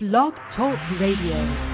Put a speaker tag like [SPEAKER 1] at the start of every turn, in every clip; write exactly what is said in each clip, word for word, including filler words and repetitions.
[SPEAKER 1] Blog Talk Radio.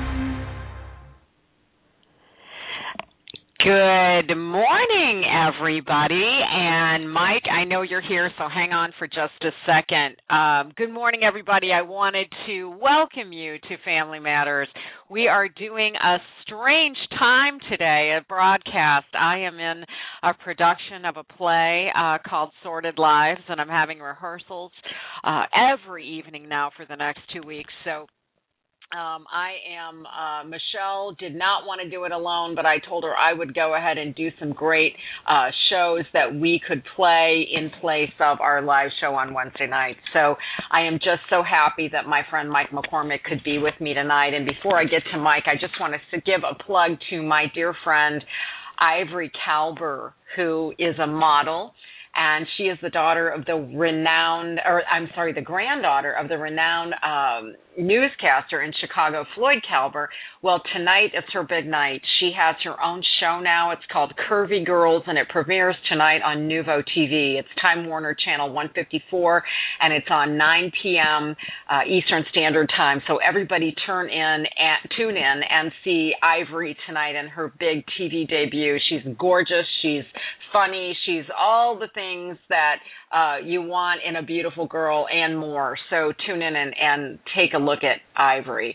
[SPEAKER 2] Good morning, everybody. And Mike, I know you're here, so hang on for just a second. Um, good morning, everybody. I wanted to welcome you to Family Matters. We are doing a strange time today, a broadcast. I am in a production of a play uh, called Sordid Lives, and I'm having rehearsals uh, every evening now for the next two weeks. So Um, I am, uh, Michelle did not want to do it alone, but I told her I would go ahead and do some great uh, shows that we could play in place of our live show on Wednesday night. So I am just so happy that my friend Mike McCormick could be with me tonight. And before I get to Mike, I just want to give a plug to my dear friend Ivory Kalber, who is a model. And she is the daughter of the renowned, or I'm sorry, the granddaughter of the renowned um, newscaster in Chicago, Floyd Kalber. Well, tonight is her big night. She has her own show now. It's called Curvy Girls, and it premieres tonight on Nuvo T V. It's Time Warner Channel one fifty-four, and it's on nine p.m. Uh, Eastern Standard Time. So everybody turn in, and, tune in, and see Ivory tonight in her big T V debut. She's gorgeous. She's funny. She's all the things that uh, you want in a beautiful girl and more. So tune in and, and take a look at Ivory.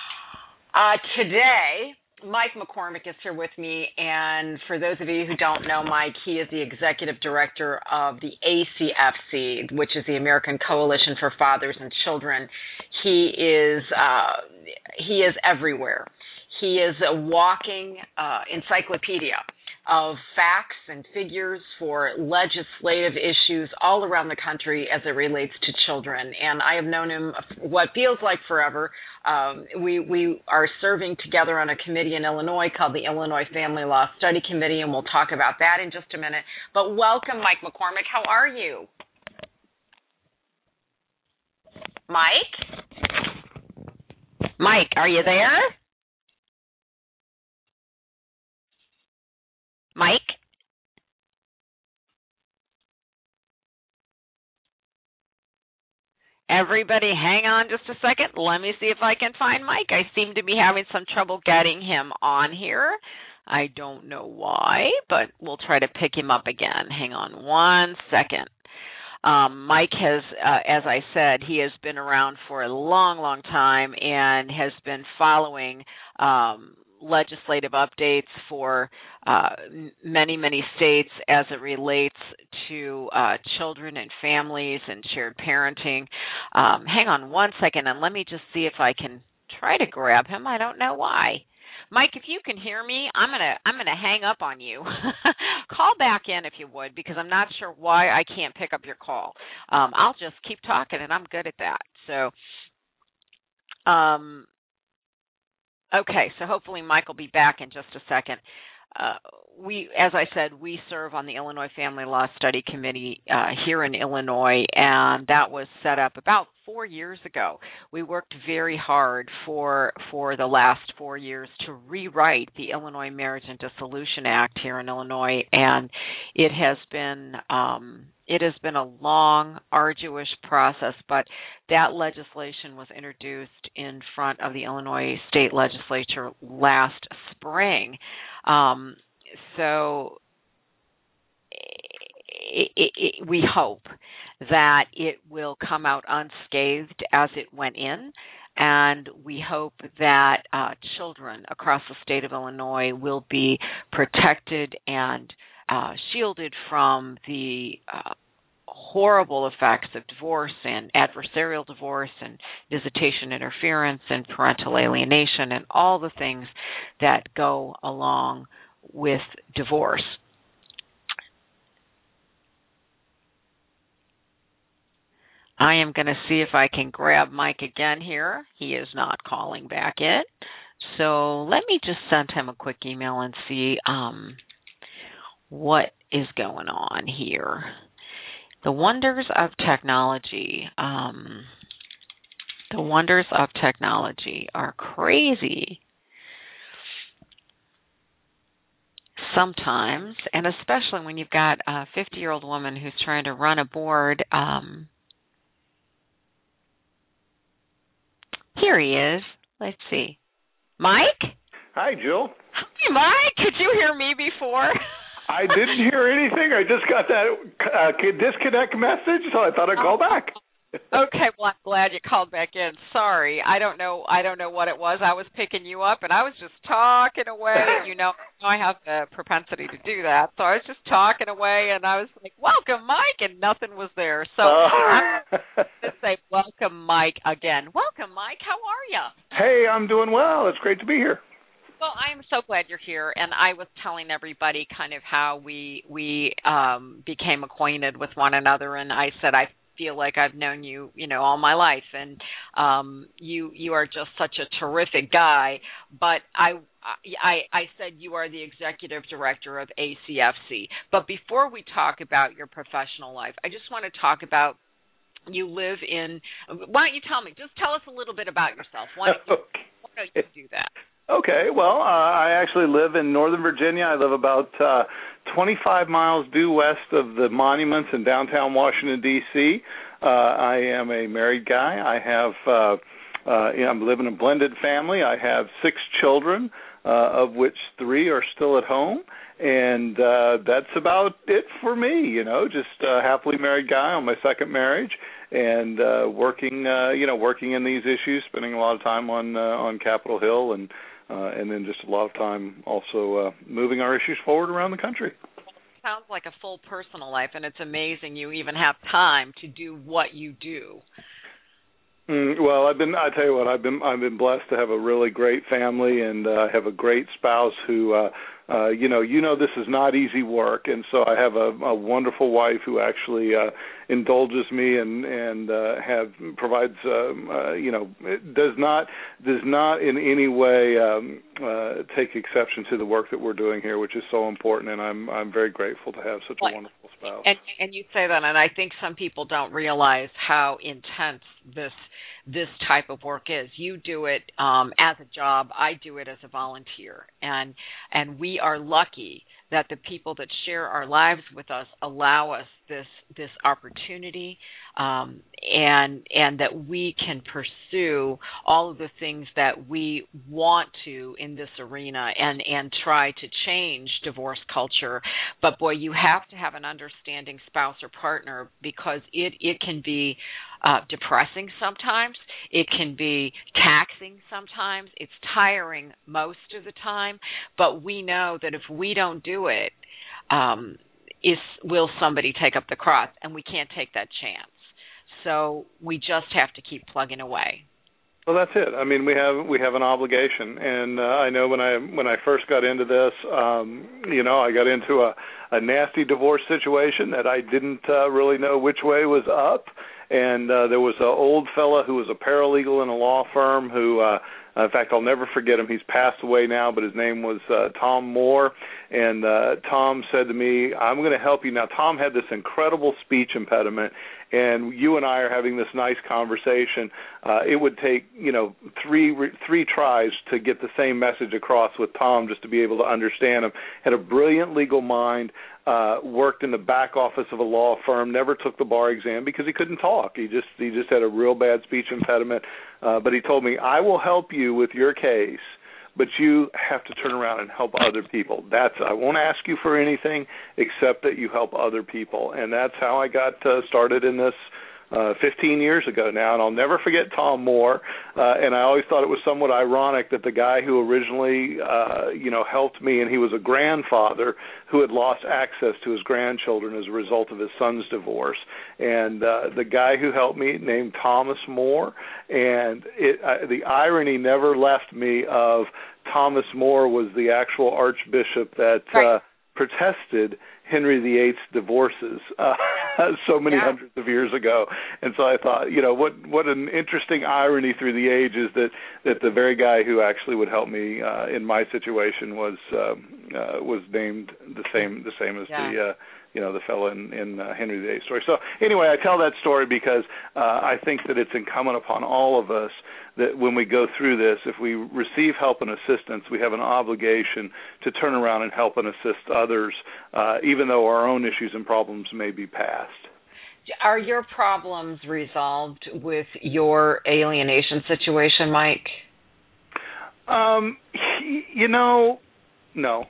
[SPEAKER 2] Uh, today, Mike McCormick is here with me, and for those of you who don't know Mike, he is the executive director of the A C F C, which is the American Coalition for Fathers and Children. He is uh, he is everywhere. He is a walking uh, encyclopedia of facts and figures for legislative issues all around the country as it relates to children. And I have known him what feels like forever. Um, we, we are serving together on a committee in Illinois called the Illinois Family Law Study Committee, and we'll talk about that in just a minute. But welcome, Mike McCormick. How are you? Mike? Mike, are you there? Mike? Everybody, hang on just a second. Let me see if I can find Mike. I seem to be having some trouble getting him on here. I don't know why, but we'll try to pick him up again. Hang on one second. Um, Mike has, uh, as I said, he has been around for a long, long time and has been following um, legislative updates for uh, many, many states as it relates to uh, children and families and shared parenting. Um, hang on one second, and let me just see if I can try to grab him. I don't know why. Mike, if you can hear me, I'm gonna I'm gonna hang up on you. Call back in if you would, because I'm not sure why I can't pick up your call. Um, I'll just keep talking, and I'm good at that. So, um, okay, so hopefully Mike will be back in just a second. Uh, we, as I said, we serve on the Illinois Family Law Study Committee uh, here in Illinois, and that was set up about four years ago. We worked very hard for for the last four years to rewrite the Illinois Marriage and Dissolution Act here in Illinois, and it has been um, it has been a long, arduous process, but that legislation was introduced in front of the Illinois State Legislature last spring. Um, so it, it, it, we hope that it will come out unscathed as it went in, and we hope that uh, children across the state of Illinois will be protected and uh, shielded from the uh, horrible effects of divorce and adversarial divorce and visitation interference and parental alienation and all the things that go along with divorce. I am going to see if I can grab Mike again here. He is not calling back yet. So let me just send him a quick email and see um, what is going on here. The wonders of technology, um, the wonders of technology are crazy sometimes, and especially when you've got a fifty-year-old woman who's trying to run a board um, Here he is. Let's see. Mike?
[SPEAKER 3] Hi, Jill.
[SPEAKER 2] Hi, Mike. Could you hear me before?
[SPEAKER 3] I didn't hear anything. I just got that uh, disconnect message, so I thought I'd call back.
[SPEAKER 2] Okay, well, I'm glad you called back in. Sorry, I don't know. I don't know what it was. I was picking you up, and I was just talking away. You know, I have the propensity to do that, so I was just talking away, and I was like, "Welcome, Mike," and nothing was there. So uh. I'm going to say, "Welcome, Mike," again. Welcome, Mike. How are you?
[SPEAKER 3] Hey, I'm doing well. It's great to be here.
[SPEAKER 2] Well, I'm so glad you're here, and I was telling everybody kind of how we we um, became acquainted with one another, and I said I feel like I've known you, you know, all my life, and um, you you are just such a terrific guy. But I, I I said you are the executive director of A C F C. But before we talk about your professional life, I just want to talk about you live in. Why don't you tell me? Just tell us a little bit about yourself. Why don't you,
[SPEAKER 3] okay.
[SPEAKER 2] why don't you do that?
[SPEAKER 3] Okay, well, uh, I actually live in Northern Virginia. I live about uh, twenty-five miles due west of the monuments in downtown Washington, D C Uh, I am a married guy. I have, uh, uh, you know, I'm living in a blended family. I have six children, uh, of which three are still at home. And uh, that's about it for me, you know, just a happily married guy on my second marriage. And uh, working, uh, you know, working in these issues, spending a lot of time on uh, on Capitol Hill, and uh, and then just a lot of time also uh, moving our issues forward around the country.
[SPEAKER 2] Sounds like a full personal life, and it's amazing you even have time to do what you do.
[SPEAKER 3] Mm, well, I've been. I tell you what, I've been. I've been blessed to have a really great family, and uh, have a great spouse who. Uh, Uh, you know, you know, this is not easy work, and so I have a, a wonderful wife who actually uh, indulges me and and uh, have provides, um, uh, you know, does not does not in any way um, uh, take exception to the work that we're doing here, which is so important, and I'm I'm very grateful to have such a wonderful spouse.
[SPEAKER 2] And and you say that, and I think some people don't realize how intense this. this type of work is. You do it um, as a job. I do it as a volunteer. And and we are lucky that the people that share our lives with us allow us this this opportunity, um, and and that we can pursue all of the things that we want to in this arena, and, and try to change divorce culture. But boy, you have to have an understanding spouse or partner, because it, it can be uh, depressing sometimes. It can be taxing sometimes. It's tiring most of the time. But we know that if we don't do it, um, is will somebody take up the cross? And we can't take that chance. So we just have to keep plugging away.
[SPEAKER 3] Well, that's it. I mean, we have we have an obligation, and uh, I know when I when I first got into this, um, you know, I got into a, a nasty divorce situation that I didn't uh, really know which way was up, and uh, there was an old fella who was a paralegal in a law firm who. Uh, In fact, I'll never forget him. He's passed away now, but his name was uh, Tom Moore. And uh, Tom said to me, I'm going to help you. Now, Tom had this incredible speech impediment, and you and I are having this nice conversation. Uh, it would take, you know, three three tries to get the same message across with Tom, just to be able to understand him. Had a brilliant legal mind, uh, worked in the back office of a law firm, never took the bar exam because he couldn't talk. He just he just had a real bad speech impediment. Uh, but he told me, I will help you with your case, but you have to turn around and help other people. That's I won't ask you for anything except that you help other people. And that's how I got uh, started in this uh, fifteen years ago now. And I'll never forget Tom Moore. Uh, and I always thought it was somewhat ironic that the guy who originally, uh, you know, helped me, and he was a grandfather who had lost access to his grandchildren as a result of his son's divorce. And uh, the guy who helped me named Thomas More. And it, uh, the irony never left me of Thomas More was the actual archbishop that uh, protested Henry the Eighth's divorces uh, so many yeah. hundreds of years ago. And so I thought, you know, what what an interesting irony through the ages that, that the very guy who actually would help me uh, in my situation was um, uh, was named the same the same as yeah. the uh, you know the fellow in, in uh, Henry the Eighth's story. So anyway, I tell that story because uh, I think that it's incumbent upon all of us that when we go through this, if we receive help and assistance, we have an obligation to turn around and help and assist others, uh, even though our own issues and problems may be past.
[SPEAKER 2] Are your problems resolved with your alienation situation, Mike?
[SPEAKER 3] Um, you know, no.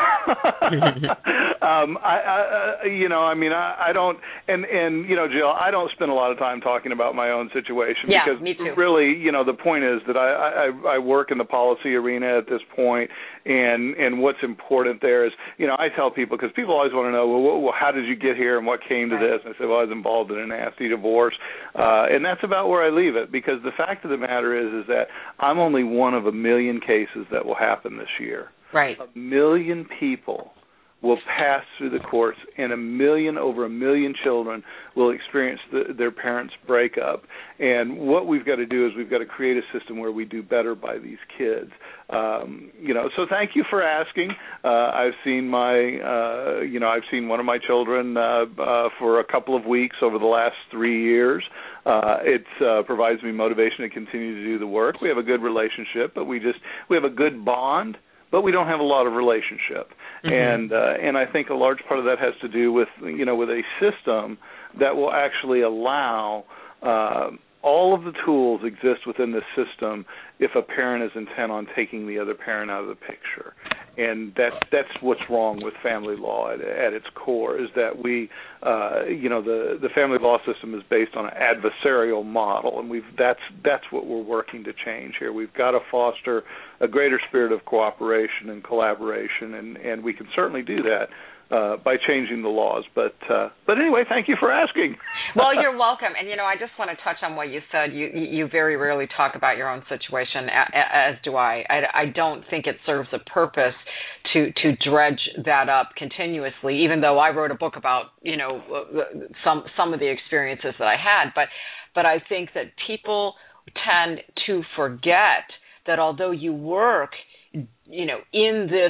[SPEAKER 3] um, I, I, you know, I mean, I, I don't, and and you know, Jill, I don't spend a lot of time talking about my own situation
[SPEAKER 2] yeah,
[SPEAKER 3] because
[SPEAKER 2] me too.
[SPEAKER 3] really, you know, the point is that I, I, I work in the policy arena at this point, and and what's important there is, you know, I tell people because people always want to know, well, well, how did you get here and what came to
[SPEAKER 2] right.
[SPEAKER 3] this? And I said, well, I was involved in a nasty divorce, uh, and that's about where I leave it because the fact of the matter is, is that I'm only one of a million cases that will happen this year.
[SPEAKER 2] Right.
[SPEAKER 3] A million people will pass through the courts, and a million, over a million children will experience the, their parents' breakup. And what we've got to do is we've got to create a system where we do better by these kids. Um, you know, so thank you for asking. Uh, I've seen my, uh, you know, I've seen one of my children uh, uh, for a couple of weeks over the last three years. Uh, it uh, provides me motivation to continue to do the work. We have a good relationship, but we just we have a good bond. But we don't have a lot of relationship, mm-hmm. and uh, and I think a large part of that has to do with you know with a system that will actually allow uh, all of the tools exist within the system if a parent is intent on taking the other parent out of the picture, and that's that's what's wrong with family law at, at its core is that we uh, you know the the family law system is based on an adversarial model, and we've that's that's what we're working to change here. We've got to foster a greater spirit of cooperation and collaboration, and, and we can certainly do that uh, by changing the laws. But uh, but anyway, thank you for asking.
[SPEAKER 2] Well, you're welcome. And, you know, I just want to touch on what you said. You you very rarely talk about your own situation, as do I. I, I don't think it serves a purpose to, to dredge that up continuously, even though I wrote a book about, you know, some some of the experiences that I had. But but I think that people tend to forget that although you work, you know, in this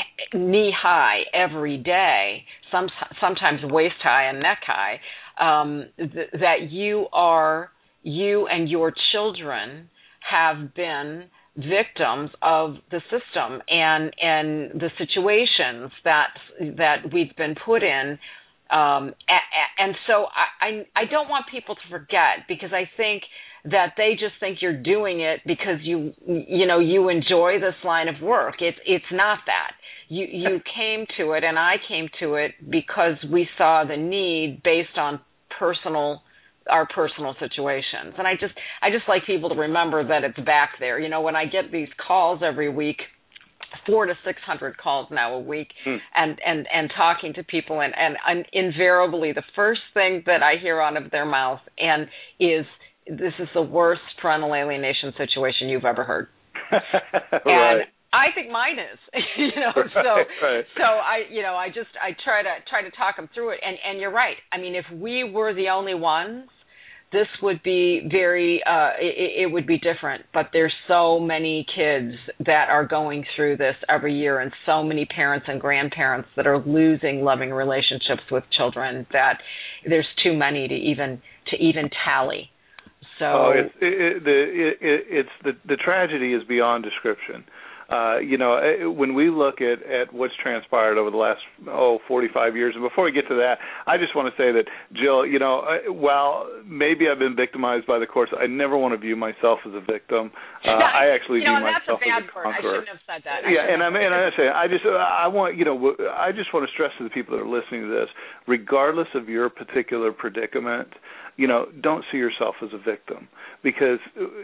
[SPEAKER 2] knee-high every day, some, sometimes waist-high and neck-high, um, th- that you are, you and your children have been victims of the system and and the situations that that we've been put in. Um, and so I, I I don't want people to forget, because I think that they just think you're doing it because you you know you enjoy this line of work. It's it's not that. You you came to it, and I came to it because we saw the need based on personal our personal situations. And I just I just like people to remember that it's back there. You know, when I get these calls every week, four to six hundred calls now a week, mm. and, and, and talking to people, and, and, and invariably the first thing that I hear out of their mouth and is, this is the worst parental alienation situation you've ever heard.
[SPEAKER 3] Right.
[SPEAKER 2] And I think mine is, you know,
[SPEAKER 3] right,
[SPEAKER 2] so,
[SPEAKER 3] right.
[SPEAKER 2] so I, you know, I just, I try to, try to talk them through it. And, and you're right. I mean, if we were the only ones, this would be very, uh, it, it would be different. But there's so many kids that are going through this every year, and so many parents and grandparents that are losing loving relationships with children that there's too many to even, to even tally. So
[SPEAKER 3] oh, it's, it, it, the, it, it's the, the tragedy is beyond description. Uh, you know, when we look at, at what's transpired over the last, oh, forty-five years, and before we get to that, I just want to say that, Jill, you know, while maybe I've been victimized by the courts, I never want to view myself as a victim. Uh,
[SPEAKER 2] no,
[SPEAKER 3] I actually
[SPEAKER 2] you know,
[SPEAKER 3] view myself as a conqueror.
[SPEAKER 2] I shouldn't have said that. I
[SPEAKER 3] yeah, and I mean, and I say, I just, I want, you know, I just want to stress to the people that are listening to this, regardless of your particular predicament, you know, don't see yourself as a victim, because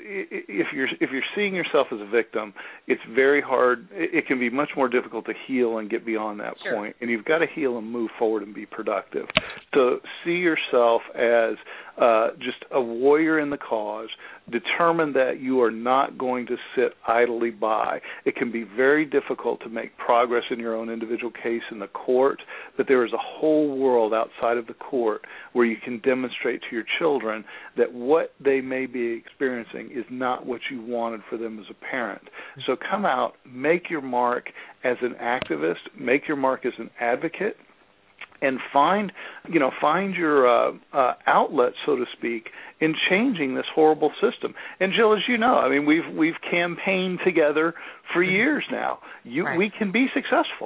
[SPEAKER 3] if you're if you're seeing yourself as a victim, it's very hard. It can be much more difficult to heal and get beyond that
[SPEAKER 2] sure. point.
[SPEAKER 3] And you've got to heal and move forward and be productive. So see yourself as uh, just a warrior in the cause, determine that you are not going to sit idly by. It can be very difficult to make progress in your own individual case in the court, but there is a whole world outside of the court where you can demonstrate to your children that what they may be experiencing is not what you wanted for them as a parent. So come out, make your mark as an activist, make your mark as an advocate, and find, you know, find your uh, uh, outlet, so to speak, in changing this horrible system. And Jill, as you know, I mean, we've we've campaigned together for years now. You,
[SPEAKER 2] right.
[SPEAKER 3] We can be successful.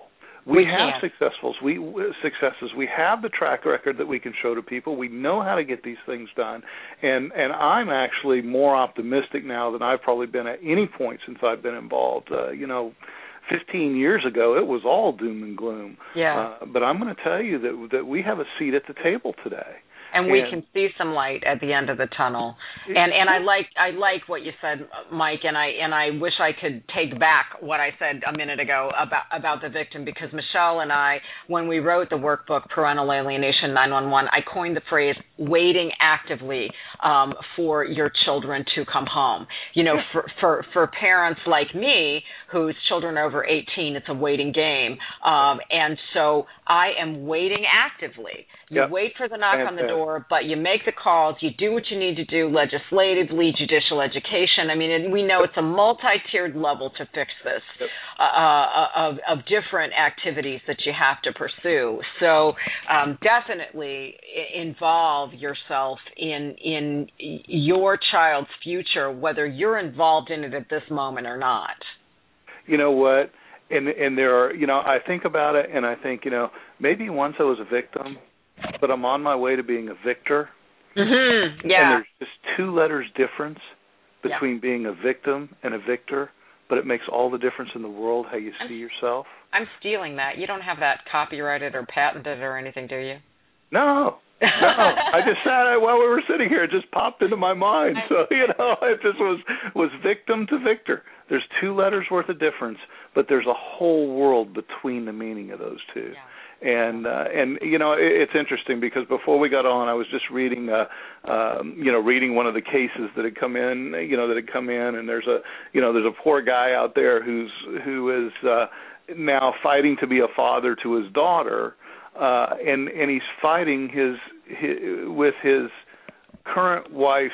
[SPEAKER 3] We,
[SPEAKER 4] we
[SPEAKER 3] have
[SPEAKER 4] can.
[SPEAKER 3] successes. We successes. We have the track record that we can show to people. We know how to get these things done, and and I'm actually more optimistic now than I've probably been at any point since I've been involved. Uh, you know, fifteen years ago it was all doom and gloom.
[SPEAKER 4] Yeah.
[SPEAKER 3] Uh, but I'm going to tell you that that we have a seat at the table today.
[SPEAKER 4] And we and, can see some light at the end of the tunnel. And and I like I like what you said, Mike, and I and I wish I could take back what I said a minute ago about about the victim, because Michelle and I, when we wrote the workbook Parental Alienation nine one one, I coined the phrase waiting actively um, for your children to come home. You know, for, for, for parents like me whose children are over eighteen, it's a waiting game. Um, and so I am waiting actively. You
[SPEAKER 3] yep.
[SPEAKER 4] wait for the knock on the door, but you make the calls, you do what you need to do legislatively, judicial education. I mean, and we know it's a multi-tiered level to fix this,
[SPEAKER 3] yep.
[SPEAKER 4] uh, of, of different activities that you have to pursue. So um, definitely involve yourself in in your child's future, whether you're involved in it at this moment or not.
[SPEAKER 3] You know what? And and there are, you know, I think about it and I think, you know, maybe once I was a victim, but I'm on my way to being a victor.
[SPEAKER 4] Mm-hmm. Yeah.
[SPEAKER 3] And there's just two letters difference between
[SPEAKER 4] yeah.
[SPEAKER 3] being a victim and a victor, but it makes all the difference in the world how you see
[SPEAKER 4] I'm,
[SPEAKER 3] yourself.
[SPEAKER 4] I'm stealing that. You don't have that copyrighted or patented or anything, do you?
[SPEAKER 3] No. No, I just sat while we were sitting here. It just popped into my mind. So, you know, it just was was victim to victor. There's two letters worth of difference, but there's a whole world between the meaning of those two.
[SPEAKER 4] Yeah.
[SPEAKER 3] And uh, and you know, it, it's interesting because before we got on, I was just reading, uh, um, you know, reading one of the cases that had come in, you know, that had come in, and there's a, you know, there's a poor guy out there who's who is uh, now fighting to be a father to his daughter. Uh, and and he's fighting his, his with his current wife's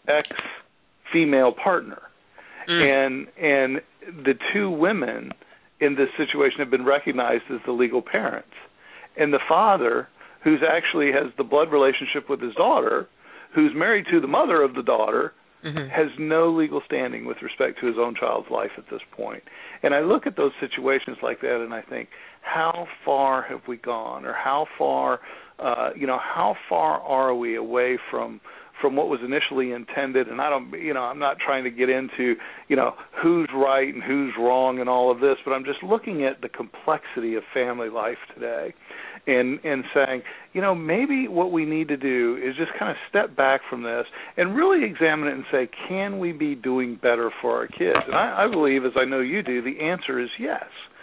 [SPEAKER 3] ex-female partner, mm. and and the two women in this situation have been recognized as the legal parents, and the father, who's actually has the blood relationship with his daughter, who's married to the mother of the daughter, mm-hmm. has no legal standing with respect to his own child's life at this point. And I look at those situations like that, and I think, how far have we gone, or how far, uh, you know, how far are we away from from what was initially intended? And I don't, you know, I'm not trying to get into, you know, who's right and who's wrong and all of this, but I'm just looking at the complexity of family life today, and and saying, you know, maybe what we need to do is just kind of step back from this and really examine it and say, can we be doing better for our kids? And I, I believe, as I know you do, the answer is yes.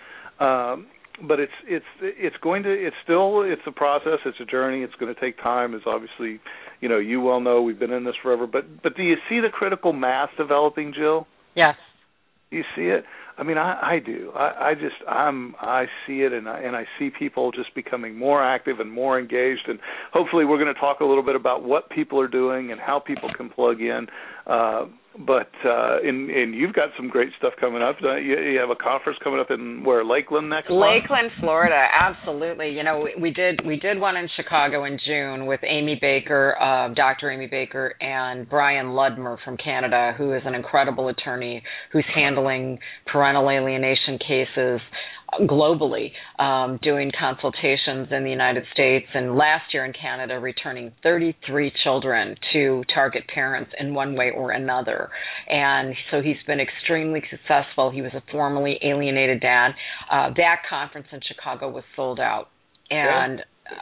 [SPEAKER 3] Um, But it's it's it's going to it's still it's a process, it's a journey, it's going to take time. As obviously, you know, you well know, we've been in this forever. But but do you see the critical mass developing, Jill?
[SPEAKER 4] Yes.
[SPEAKER 3] Do you see it? I mean, I, I do. I, I just I'm I see it, and I and I see people just becoming more active and more engaged. And hopefully, we're going to talk a little bit about what people are doing and how people can plug in. Uh, But uh, and, and you've got some great stuff coming up. You, you have a conference coming up in where Lakeland next month?
[SPEAKER 4] Lakeland, Florida, absolutely. You know, we, we did we did one in Chicago in June with Amy Baker, uh, Doctor Amy Baker, and Brian Ludmer from Canada, who is an incredible attorney who's handling parental alienation cases globally, um, doing consultations in the United States, and last year in Canada, returning thirty-three children to target parents in one way or another. And so he's been extremely successful. He was a formerly alienated dad. Uh, that conference in Chicago was sold out. And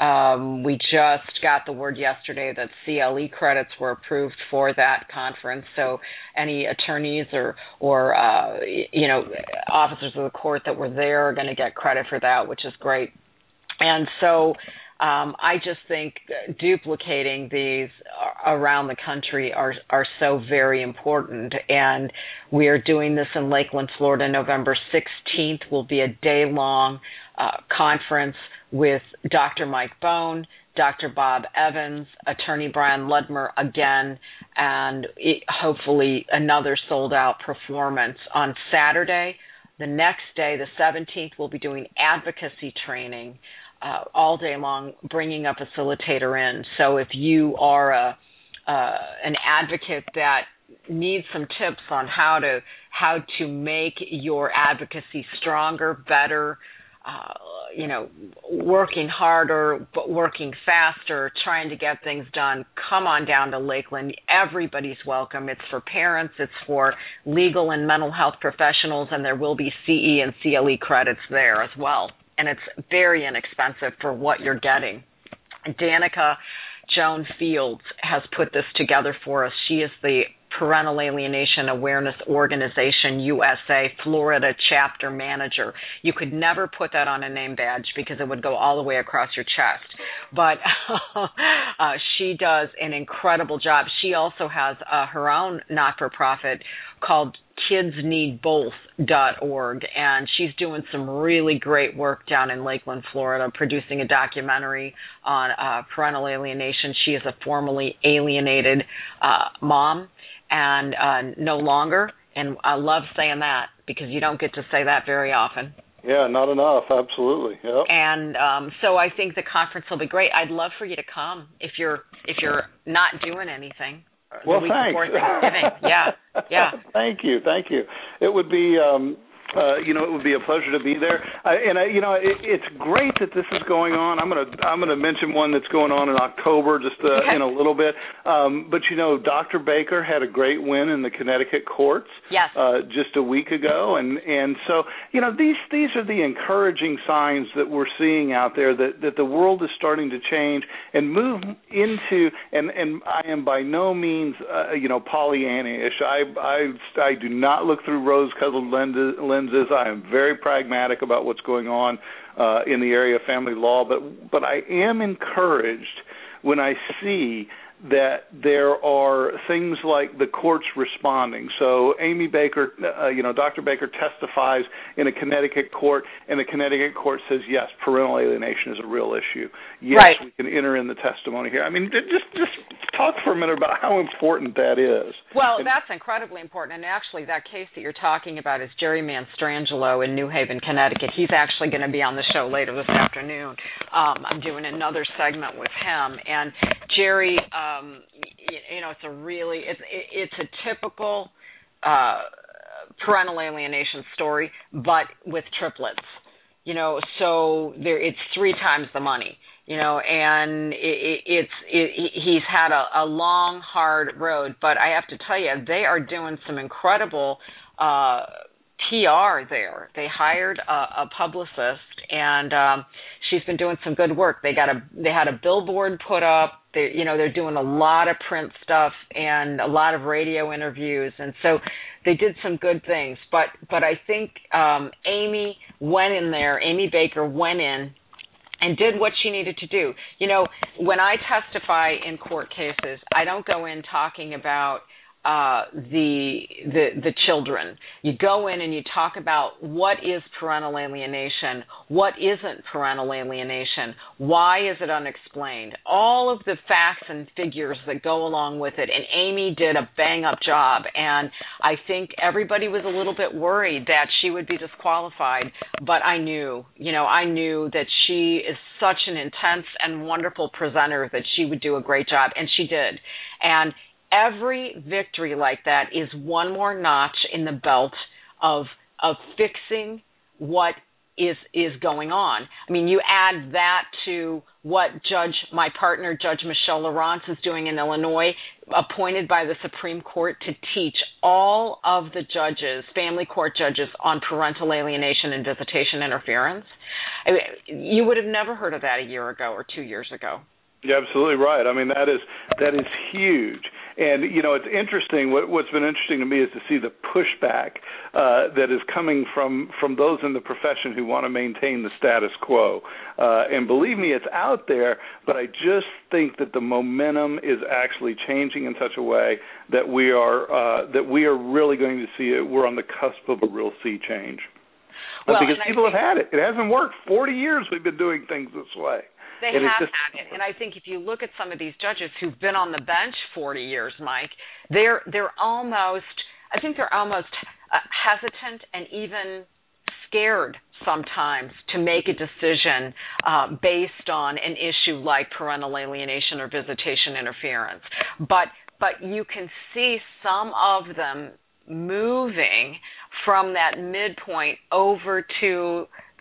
[SPEAKER 4] um, we just got the word yesterday that C L E credits were approved for that conference. So any attorneys or, or uh, you know, officers of the court that were there are going to get credit for that, which is great. And so um, I just think duplicating these around the country are are so very important. And we are doing this in Lakeland, Florida. November sixteenth will be a day-long uh, conference with Doctor Mike Bone, Doctor Bob Evans, Attorney Brian Ludmer again, and it, hopefully another sold-out performance on Saturday. The next day, the seventeenth, we'll be doing advocacy training uh, all day long, bringing a facilitator in. So if you are a uh, an advocate that needs some tips on how to how to make your advocacy stronger, better, uh, you know, working harder, but working faster, trying to get things done, come on down to Lakeland. Everybody's welcome. It's for parents. It's for legal and mental health professionals, and there will be C E and C L E credits there as well. And it's very inexpensive for what you're getting. Danica Joan Fields has put this together for us. She is the Parental Alienation Awareness Organization U S A Florida chapter manager. You could never put that on a name badge because it would go all the way across your chest. But uh, she does an incredible job. She also has uh, her own not-for-profit called kids need both dot org, and she's doing some really great work down in Lakeland, Florida, producing a documentary on uh, parental alienation. She is a formerly alienated uh, mom and uh, no longer, and I love saying that because you don't get to say that very often.
[SPEAKER 3] Yeah, not enough. Absolutely. Yep.
[SPEAKER 4] And um, so I think the conference will be great. I'd love for you to come if you're if you're not doing anything.
[SPEAKER 3] Well,
[SPEAKER 4] the week
[SPEAKER 3] thanks.
[SPEAKER 4] Before Thanksgiving. Yeah, yeah.
[SPEAKER 3] Thank you, thank you. It would be, um, uh, you know, it would be a pleasure to be there. I, and I, you know, it, it's great that this is going on. I'm gonna, I'm gonna mention one that's going on in October, just uh,
[SPEAKER 4] okay.
[SPEAKER 3] in a little bit. Um, but you know, Doctor Baker had a great win in the Connecticut courts.
[SPEAKER 4] Yes.
[SPEAKER 3] Uh, just a week ago, and and so you know, these these are the encouraging signs that we're seeing out there that that the world is starting to change and move into. And and I am by no means, uh, you know, Pollyanna-ish. I I I do not look through rose-colored lenses. lenses. I am very pragmatic about what's going on uh, in the area of family law, but but I am encouraged when I see that there are things like the courts responding. So Amy Baker, uh, you know, Doctor Baker testifies in a Connecticut court, and the Connecticut court says, yes, parental alienation is a real issue. Yes,
[SPEAKER 4] right.
[SPEAKER 3] we can enter in the testimony here. I mean, just just talk for a minute about how important that is.
[SPEAKER 4] Well,
[SPEAKER 3] and,
[SPEAKER 4] that's incredibly important. And actually, that case that you're talking about is Jerry Manstrangelo in New Haven, Connecticut. He's actually going to be on the show later this afternoon. Um, I'm doing another segment with him. And Jerry, um, you, you know, it's a really, it's, it's a typical uh, parental alienation story, but with triplets. You know, so there, it's three times the money. You know, and it, it, it's it, he's had a, a long, hard road. But I have to tell you, they are doing some incredible uh, P R there. They hired a, a publicist, and um, she's been doing some good work. They got a they had a billboard put up. They, you know, they're doing a lot of print stuff and a lot of radio interviews, and so they did some good things. But but I think um, Amy went in there. Amy Baker went in and did what she needed to do. You know, when I testify in court cases, I don't go in talking about uh, the, the the children. You go in and you talk about what is parental alienation, what isn't parental alienation, why is it unexplained, all of the facts and figures that go along with it. And Amy did a bang-up job, and I think everybody was a little bit worried that she would be disqualified, but I knew, you know, I knew that she is such an intense and wonderful presenter that she would do a great job, and she did. And every victory like that is one more notch in the belt of of fixing what is is going on. I mean, you add that to what Judge, my partner, Judge Michelle Lawrence, is doing in Illinois, appointed by the Supreme Court to teach all of the judges, family court judges, on parental alienation and visitation interference. I mean, you would have never heard of that a year ago or two years ago.
[SPEAKER 3] You're absolutely right. I mean, that is that is huge. And, you know, it's interesting. What, what's been interesting to me is to see the pushback uh, that is coming from, from those in the profession who want to maintain the status quo. Uh, and believe me, it's out there, but I just think that the momentum is actually changing in such a way that we are uh, that we are really going to see it. We're on the cusp of a real sea change.
[SPEAKER 4] Well,
[SPEAKER 3] because people
[SPEAKER 4] think-
[SPEAKER 3] have had it. It hasn't worked. forty years we've been doing things this way.
[SPEAKER 4] They
[SPEAKER 3] and
[SPEAKER 4] have
[SPEAKER 3] just,
[SPEAKER 4] had it, and I think if you look at some of these judges who've been on the bench forty years, Mike, they're they're almost, I think they're almost uh, hesitant and even scared sometimes to make a decision uh, based on an issue like parental alienation or visitation interference. But but you can see some of them moving from that midpoint over to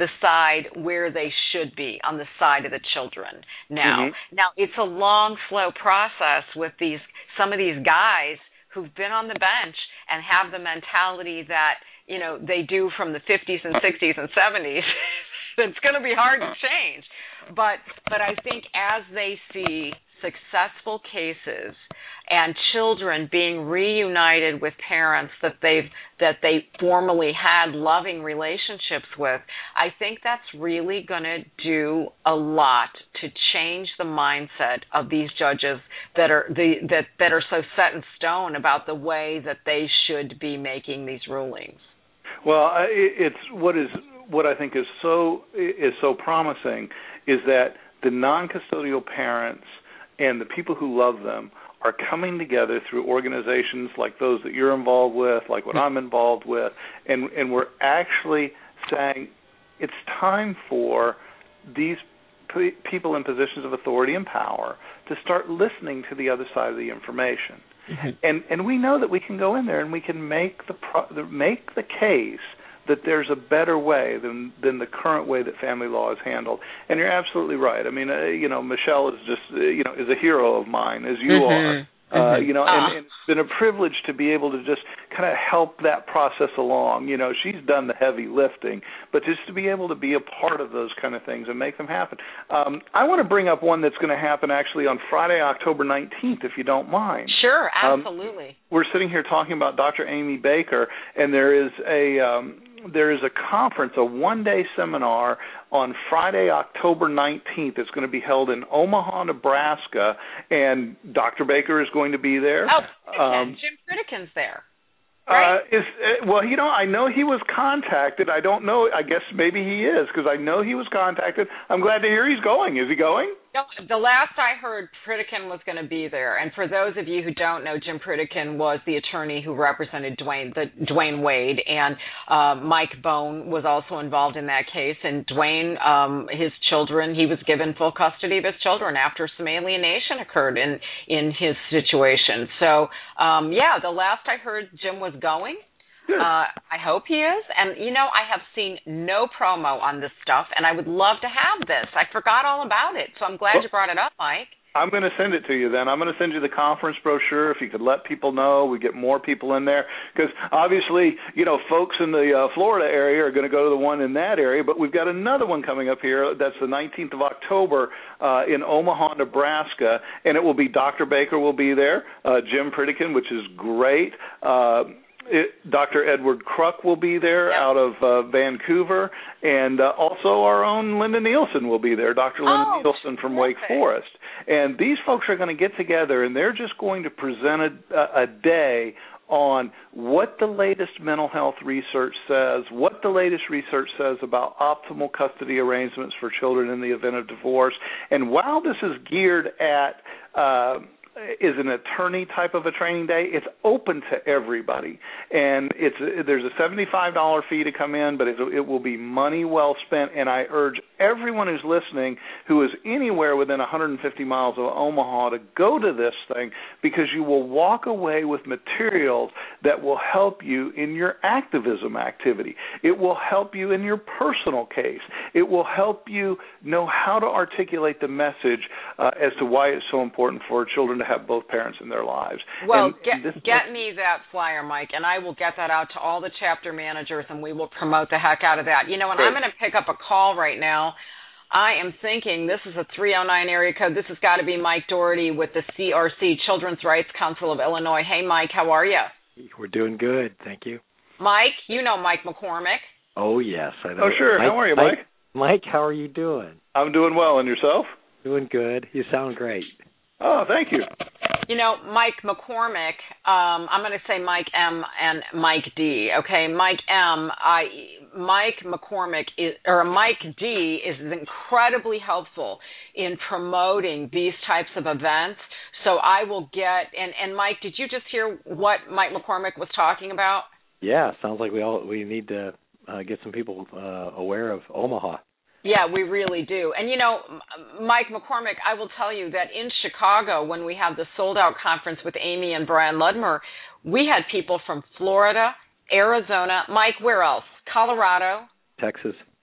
[SPEAKER 4] the side where they should be, on the side of the children. Now,
[SPEAKER 3] mm-hmm.
[SPEAKER 4] now it's a long, slow process with these some of these guys who've been on the bench and have the mentality that, you know, they do from the fifties and sixties and seventies. It's going to be hard to change. But but I think as they see successful cases and children being reunited with parents that they've that they formerly had loving relationships with, I think that's really going to do a lot to change the mindset of these judges that are the that, that are so set in stone about the way that they should be making these rulings.
[SPEAKER 3] Well, it's what is what I think is so is so promising is that the non-custodial parents and the people who love them are coming together through organizations like those that you're involved with, like what I'm involved with, and, and we're actually saying it's time for these p- people in positions of authority and power to start listening to the other side of the information. Mm-hmm. And and we know that we can go in there and we can make the pro- make the case that there's a better way than than the current way that family law is handled. And you're absolutely right. I mean, uh, you know, Michelle is just, uh, you know, is a hero of mine, as you mm-hmm. are. Uh, mm-hmm. You know, and, and it's been a privilege to be able to just kind of help that process along. You know, she's done the heavy lifting, but just to be able to be a part of those kind of things and make them happen. Um, I want to bring up one that's going to happen actually on Friday, October nineteenth, if you don't mind.
[SPEAKER 4] Sure, absolutely.
[SPEAKER 3] Um, we're sitting here talking about Doctor Amy Baker, and there is a um, there is a conference, a one-day seminar on Friday, October nineteenth. It's going to be held in Omaha, Nebraska, and Doctor Baker is going to be there.
[SPEAKER 4] Oh, um, Jim Pritikin's there.
[SPEAKER 3] Right? Uh, is uh, well, you know, I know he was contacted. I don't know. I guess maybe he is because I know he was contacted. I'm glad to hear he's going. Is he going?
[SPEAKER 4] No, the last I heard, Pritikin was going to be there. And for those of you who don't know, Jim Pritikin was the attorney who represented Dwayne, the Dwayne Wade, and uh, Mike Bone was also involved in that case. And Dwayne, um, his children, he was given full custody of his children after some alienation occurred in in his situation. So, um, yeah, the last I heard, Jim was going. Uh, I hope he is. And, you know, I have seen no promo on this stuff, and I would love to have this. I forgot all about it, so I'm glad well, you brought it up, Mike.
[SPEAKER 3] I'm going to send it to you then. I'm going to send you the conference brochure. If you could let people know, we get more people in there. Because obviously, you know, folks in the uh, Florida area are going to go to the one in that area, but we've got another one coming up here. That's the nineteenth of October uh, in Omaha, Nebraska, and it will be Doctor Baker will be there, uh, Jim Pritikin, which is great. Uh It, Doctor Edward Kruk will be there yep. out of uh, Vancouver, and uh, also our own Linda Nielsen will be there, Doctor Linda
[SPEAKER 4] oh,
[SPEAKER 3] Nielsen from
[SPEAKER 4] terrific.
[SPEAKER 3] Wake Forest. And these folks are going to get together, and they're just going to present a, a day on what the latest mental health research says, what the latest research says about optimal custody arrangements for children in the event of divorce. And while this is geared at uh, is an attorney type of a training day, it's open to everybody. And it's there's a seventy-five dollars fee to come in, but it, it will be money well spent. And I urge everyone who's listening who is anywhere within one hundred fifty miles of Omaha to go to this thing, because you will walk away with materials that will help you in your activism activity. It will help you in your personal case. It will help you know how to articulate the message uh, as to why it's so important for children to have both parents in their lives.
[SPEAKER 4] Well,
[SPEAKER 3] and,
[SPEAKER 4] get,
[SPEAKER 3] and this,
[SPEAKER 4] get me that flyer, Mike, and I will get that out to all the chapter managers, and we will promote the heck out of that. You know, and great. I'm going to pick up a call right now. I am thinking this is a three oh nine area code. This has got to be Mike Doherty with the C R C, Children's Rights Council of Illinois. Hey, Mike, how are you?
[SPEAKER 5] We're doing good, thank you.
[SPEAKER 4] Mike, you know Mike McCormick.
[SPEAKER 5] Oh, yes, I know.
[SPEAKER 3] Oh, sure.
[SPEAKER 5] Mike,
[SPEAKER 3] how are you, Mike?
[SPEAKER 5] Mike? Mike, how are you doing?
[SPEAKER 3] I'm doing well, and yourself?
[SPEAKER 5] Doing good. You sound great.
[SPEAKER 3] Oh, thank you.
[SPEAKER 4] You know, Mike McCormick, um, I'm going to say Mike M and Mike D, okay? Mike M, I, Mike McCormick, is, or Mike D is incredibly helpful in promoting these types of events. So I will get, and, and Mike, did you just hear what Mike McCormick was talking about?
[SPEAKER 5] Yeah, sounds like we all we need to uh, get some people uh, aware of Omaha.
[SPEAKER 4] Yeah, we really do. And, you know, Mike McCormick, I will tell you that in Chicago, when we had the sold-out conference with Amy and Brian Ludmer, we had people from Florida, Arizona, Mike, where else? Colorado.
[SPEAKER 5] Texas.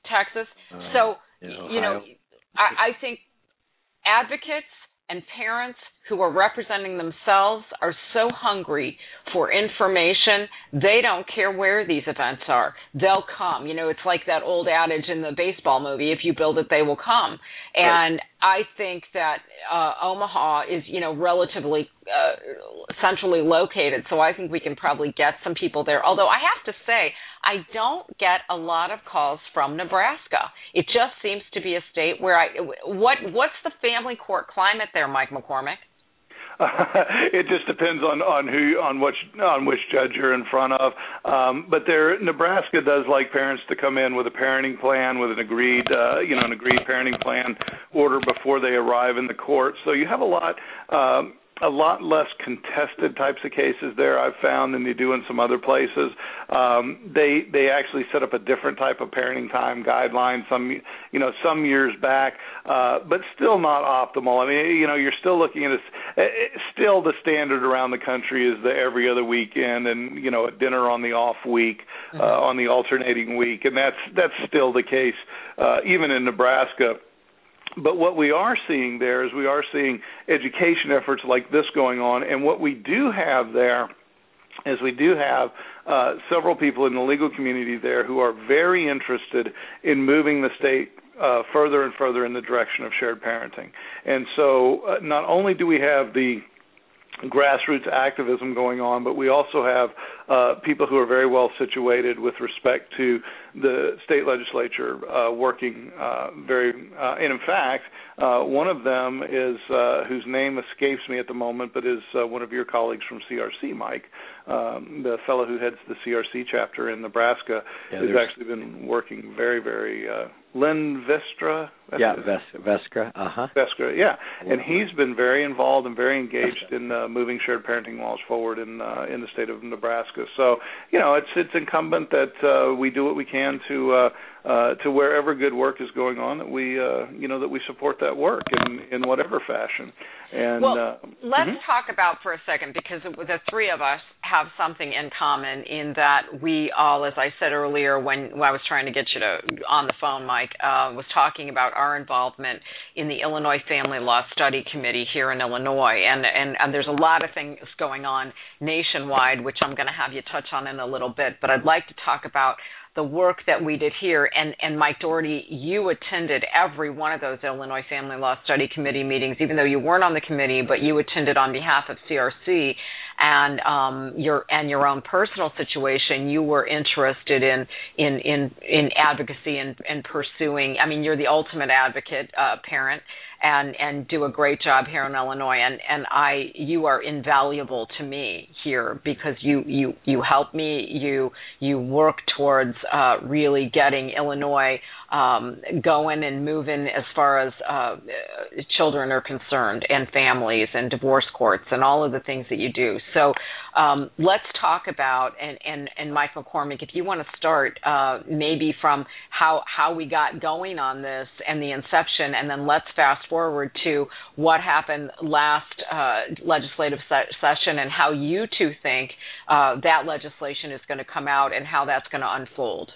[SPEAKER 4] Texas.
[SPEAKER 5] Uh,
[SPEAKER 4] so,
[SPEAKER 5] yeah,
[SPEAKER 4] you know, I, I think advocates and parents who are representing themselves are so hungry for information, they don't care where these events are. They'll come. You know, it's like that old adage in the baseball movie, if you build it, they will come. And right. I think that uh, Omaha is, you know, relatively uh, centrally located, so I think we can probably get some people there. Although I have to say, I don't get a lot of calls from Nebraska. It just seems to be a state where I, what, what's the family court climate there, Mike McCormick?
[SPEAKER 3] Uh, it just depends on, on who on which on which judge you're in front of. Um, but there, Nebraska does like parents to come in with a parenting plan, with an agreed uh, you know an agreed parenting plan order before they arrive in the court. So you have a lot. Um, a lot less contested types of cases there, I've found, than you do in some other places. Um, they they actually set up a different type of parenting time guideline some you know some years back, uh, but still not optimal. I mean, you know, you're still looking at a, still the standard around the country is the every other weekend and you know a dinner on the off week, uh, on the alternating week, and that's that's still the case uh, even in Nebraska. But what we are seeing there is we are seeing education efforts like this going on, and what we do have there is we do have uh, several people in the legal community there who are very interested in moving the state uh, further and further in the direction of shared parenting. And so uh, not only do we have the grassroots activism going on, but we also have uh, people who are very well situated with respect to the state legislature uh, working uh, very, uh, and in fact, uh, one of them is, uh, whose name escapes me at the moment, but is uh, one of your colleagues from C R C, Mike, um, the fellow who heads the C R C chapter in Nebraska, yeah, has actually been working very, very, uh, Len Vestra?
[SPEAKER 5] Yeah, Ves- Veskra, uh-huh.
[SPEAKER 3] Veskra, yeah. And he's been very involved and very engaged in uh, moving shared parenting laws forward in uh, in the state of Nebraska. So, you know, it's it's incumbent that uh, we do what we can to uh, uh, to wherever good work is going on, that we uh, you know that we support that work in, in whatever fashion. And
[SPEAKER 4] well,
[SPEAKER 3] uh,
[SPEAKER 4] let's
[SPEAKER 3] mm-hmm.
[SPEAKER 4] talk about for a second, because the three of us have something in common in that we all, as I said earlier when, when I was trying to get you to on the phone, Mike, uh, was talking about our involvement in the Illinois Family Law Study Committee here in Illinois. And, and, and there's a lot of things going on nationwide, which I'm going to have you touch on in a little bit. But I'd like to talk about the work that we did here. And, and Mike Doherty, you attended every one of those Illinois Family Law Study Committee meetings, even though you weren't on the committee, but you attended on behalf of C R C. And um, your and your own personal situation, you were interested in in in, in advocacy and, and pursuing. I mean, you're the ultimate advocate, uh, parent, and and do a great job here in Illinois. And, and I, you are invaluable to me here because you you, you help me. You you work towards uh, really getting Illinois um, going and moving as far as uh, children are concerned, and families, and divorce courts, and all of the things that you do. So um, let's talk about, and, and, and Mike McCormick, if you want to start uh, maybe from how how we got going on this and the inception, and then let's fast forward to what happened last uh, legislative se- session and how you two think uh, that legislation is going to come out and how that's going to unfold.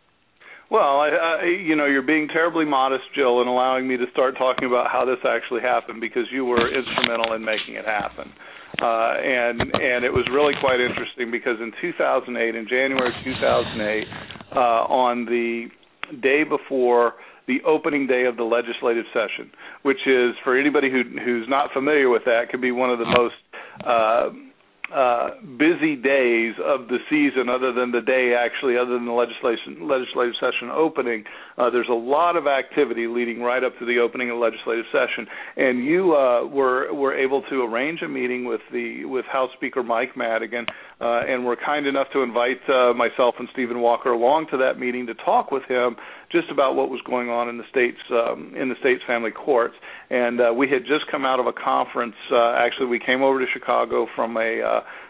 [SPEAKER 3] Well, I, I, you know, you're being terribly modest, Jill, in allowing me to start talking about how this actually happened, because you were instrumental in making it happen. Uh, and and it was really quite interesting because in two thousand eight, in January two thousand eight, uh, on the day before the opening day of the legislative session, which is, for anybody who, who's not familiar with that, could be one of the most uh, uh, busy days of the season, other than the day actually, other than the legislation legislative session opening. Uh, there's a lot of activity leading right up to the opening of the legislative session, and you uh, were were able to arrange a meeting with the with House Speaker Mike Madigan, uh, and were kind enough to invite uh, myself and Stephen Walker along to that meeting to talk with him just about what was going on in the state's um, in the state's family courts. And uh, we had just come out of a conference. Uh, actually, we came over to Chicago from a uh,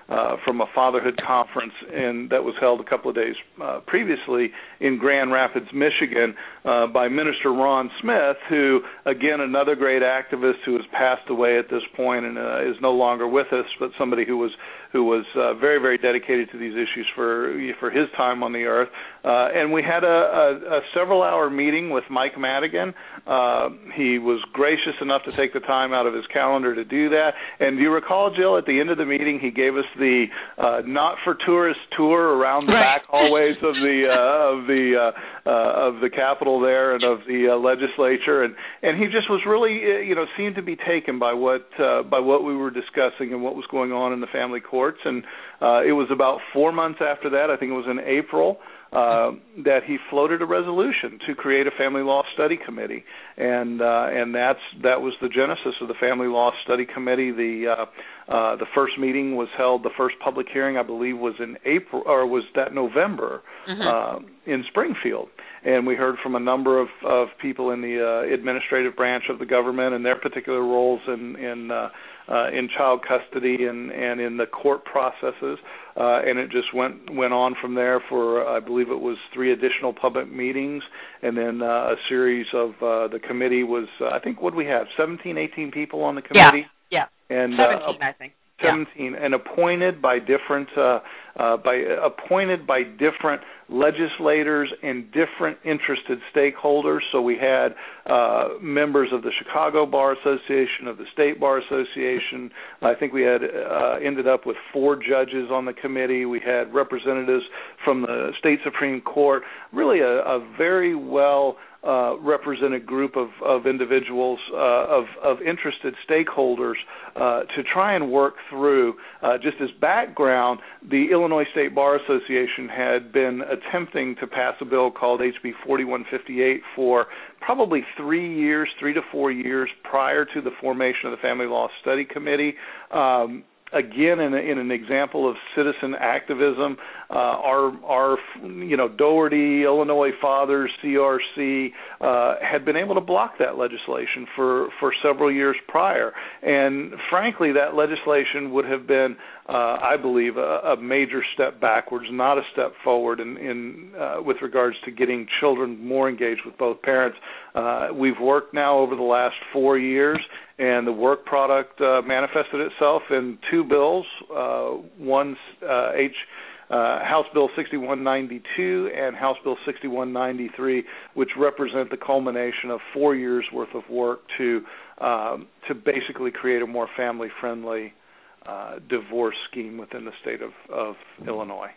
[SPEAKER 3] uh, from a fatherhood conference in, that was held a couple of days uh, previously in Grand Rapids, Michigan, uh, by Minister Ron Smith, who, again, another great activist who has passed away at this point and uh, is no longer with us, but somebody who was who was uh, very, very dedicated to these issues for for his time on the earth. Uh, and we had a, a, a several-hour meeting with Mike Madigan. Uh, he was gracious enough to take the time out of his calendar to do that. And do you recall, Jill, at the end of the meeting, he gave us the uh, not-for-tourists tour around the
[SPEAKER 2] right.
[SPEAKER 3] back hallways of the uh, of the uh, uh, of the Capitol there and of the uh, legislature, and and he just was really, uh, you know, seemed to be taken by what uh, by what we were discussing and what was going on in the family courts. And uh, it was about four months after that, I think it was in April, Uh, that he floated a resolution to create a family law study committee, and uh, and that's that was the genesis of the family law study committee. The uh, uh, the first meeting was held, the first public hearing, I believe, was in April, or was that November, mm-hmm. uh, in Springfield, and we heard from a number of, of people in the uh, administrative branch of the government and their particular roles in in uh, uh, in child custody and, and in the court processes. Uh, and it just went went on from there for, uh, I believe it was three additional public meetings, and then uh, a series of, uh, the committee was, uh, I think, what did we have, seventeen, eighteen people on the committee?
[SPEAKER 2] Yeah, yeah,
[SPEAKER 3] and,
[SPEAKER 2] seventeen,
[SPEAKER 3] uh,
[SPEAKER 2] I think.
[SPEAKER 3] seventeen, yeah. And appointed by different, uh, uh, by appointed by different legislators and different interested stakeholders. So we had uh, members of the Chicago Bar Association, of the State Bar Association. I think we had uh, ended up with four judges on the committee. We had representatives from the State Supreme Court. Really, a, a very well Uh, represented group of, of individuals, uh, of, of interested stakeholders uh, to try and work through. Uh, just as background, the Illinois State Bar Association had been attempting to pass a bill called H B forty-one fifty-eight for probably three years, three to four years prior to the formation of the Family Law Study Committee. Um, Again, in, a, in an example of citizen activism, uh, our, our, you know, Doherty, Illinois Fathers, C R C, uh, had been able to block that legislation for, for several years prior. And frankly, that legislation would have been, uh, I believe, a, a major step backwards, not a step forward in, in uh, with regards to getting children more engaged with both parents. Uh, we've worked now over the last four years, and the work product uh, manifested itself in two bills, uh, one uh, H, uh, House Bill sixty-one ninety-two and House Bill sixty-one ninety-three, which represent the culmination of four years' worth of work to um, to basically create a more family-friendly uh, divorce scheme within the state of, of Illinois.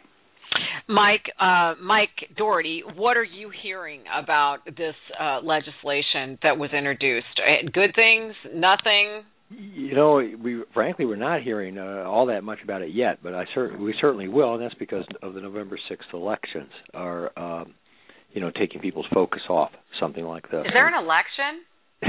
[SPEAKER 2] Mike, uh, Mike Doherty, what are you hearing about this uh, legislation that was introduced? Good things, nothing?
[SPEAKER 5] You know, we frankly we're not hearing uh, all that much about it yet, but I cer- we certainly will, and that's because of the November sixth elections are, um, you know, taking people's focus off something like this.
[SPEAKER 2] Is there an election?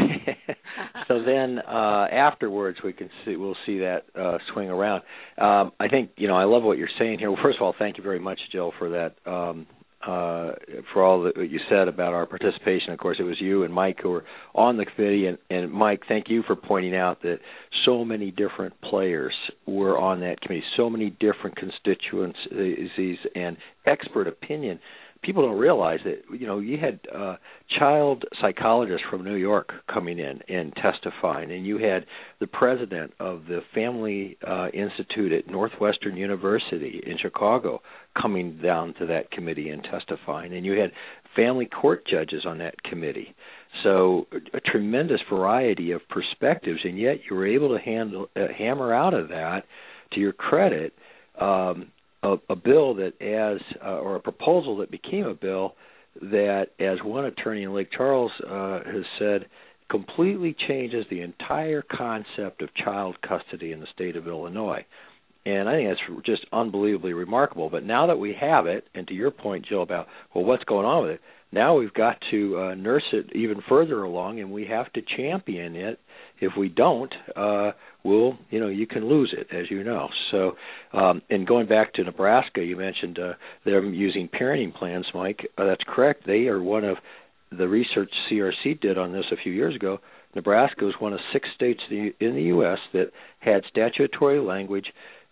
[SPEAKER 5] So then uh, afterwards we can see we'll see that uh, swing around. Um, I think you know I love what you're saying here. Well, first of all, thank you very much, Jill, for that um, uh, for all that you said about our participation. Of course, it was you and Mike who were on the committee, and, and Mike, thank you for pointing out that so many different players were on that committee, so many different constituencies and expert opinion. People don't realize that, you know, you had uh, child psychologists from New York coming in and testifying, and you had the president of the Family uh, Institute at Northwestern University in Chicago coming down to that committee and testifying, and you had family court judges on that committee. So a tremendous variety of perspectives, and yet you were able to handle, uh, hammer out of that, to your credit, um, A, a bill that as, uh, or a proposal that became a bill that, as one attorney in Lake Charles uh, has said, completely changes the entire concept of child custody in the state of Illinois. And I think that's just unbelievably remarkable. But now that we have it, and to your point, Jill, about, well, what's going on with it, now we've got to uh, nurse it even further along, and we have to champion it. If we don't, uh, we'll, you know, you can lose it, as you know. So, um, and going back to Nebraska, you mentioned uh, they're using parenting plans, Mike. Uh, that's correct. They are one of the research C R C did on this a few years ago. Nebraska was one of six states in the U S that had statutory language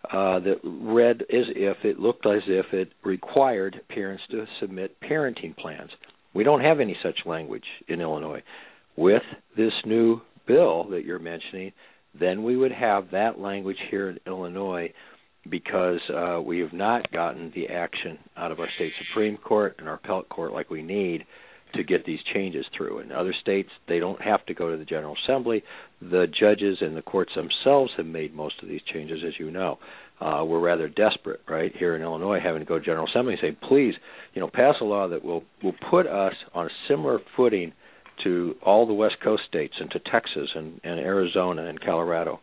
[SPEAKER 5] uh, that read as if it looked as if it required parents to submit parenting plans. We don't have any such language in Illinois. With this new bill that you're mentioning, then we would have that language here in Illinois, because uh, we have not gotten the action out of our state Supreme Court and our appellate court like we need to get these changes through. In other states, they don't have to go to the General Assembly. The judges and the courts themselves have made most of these changes, as you know. Uh, we're rather desperate, right, here in Illinois, having to go to General Assembly and say, please, you know, pass a law that will, will put us on a similar footing to all the West Coast states and to Texas and, and Arizona and Colorado.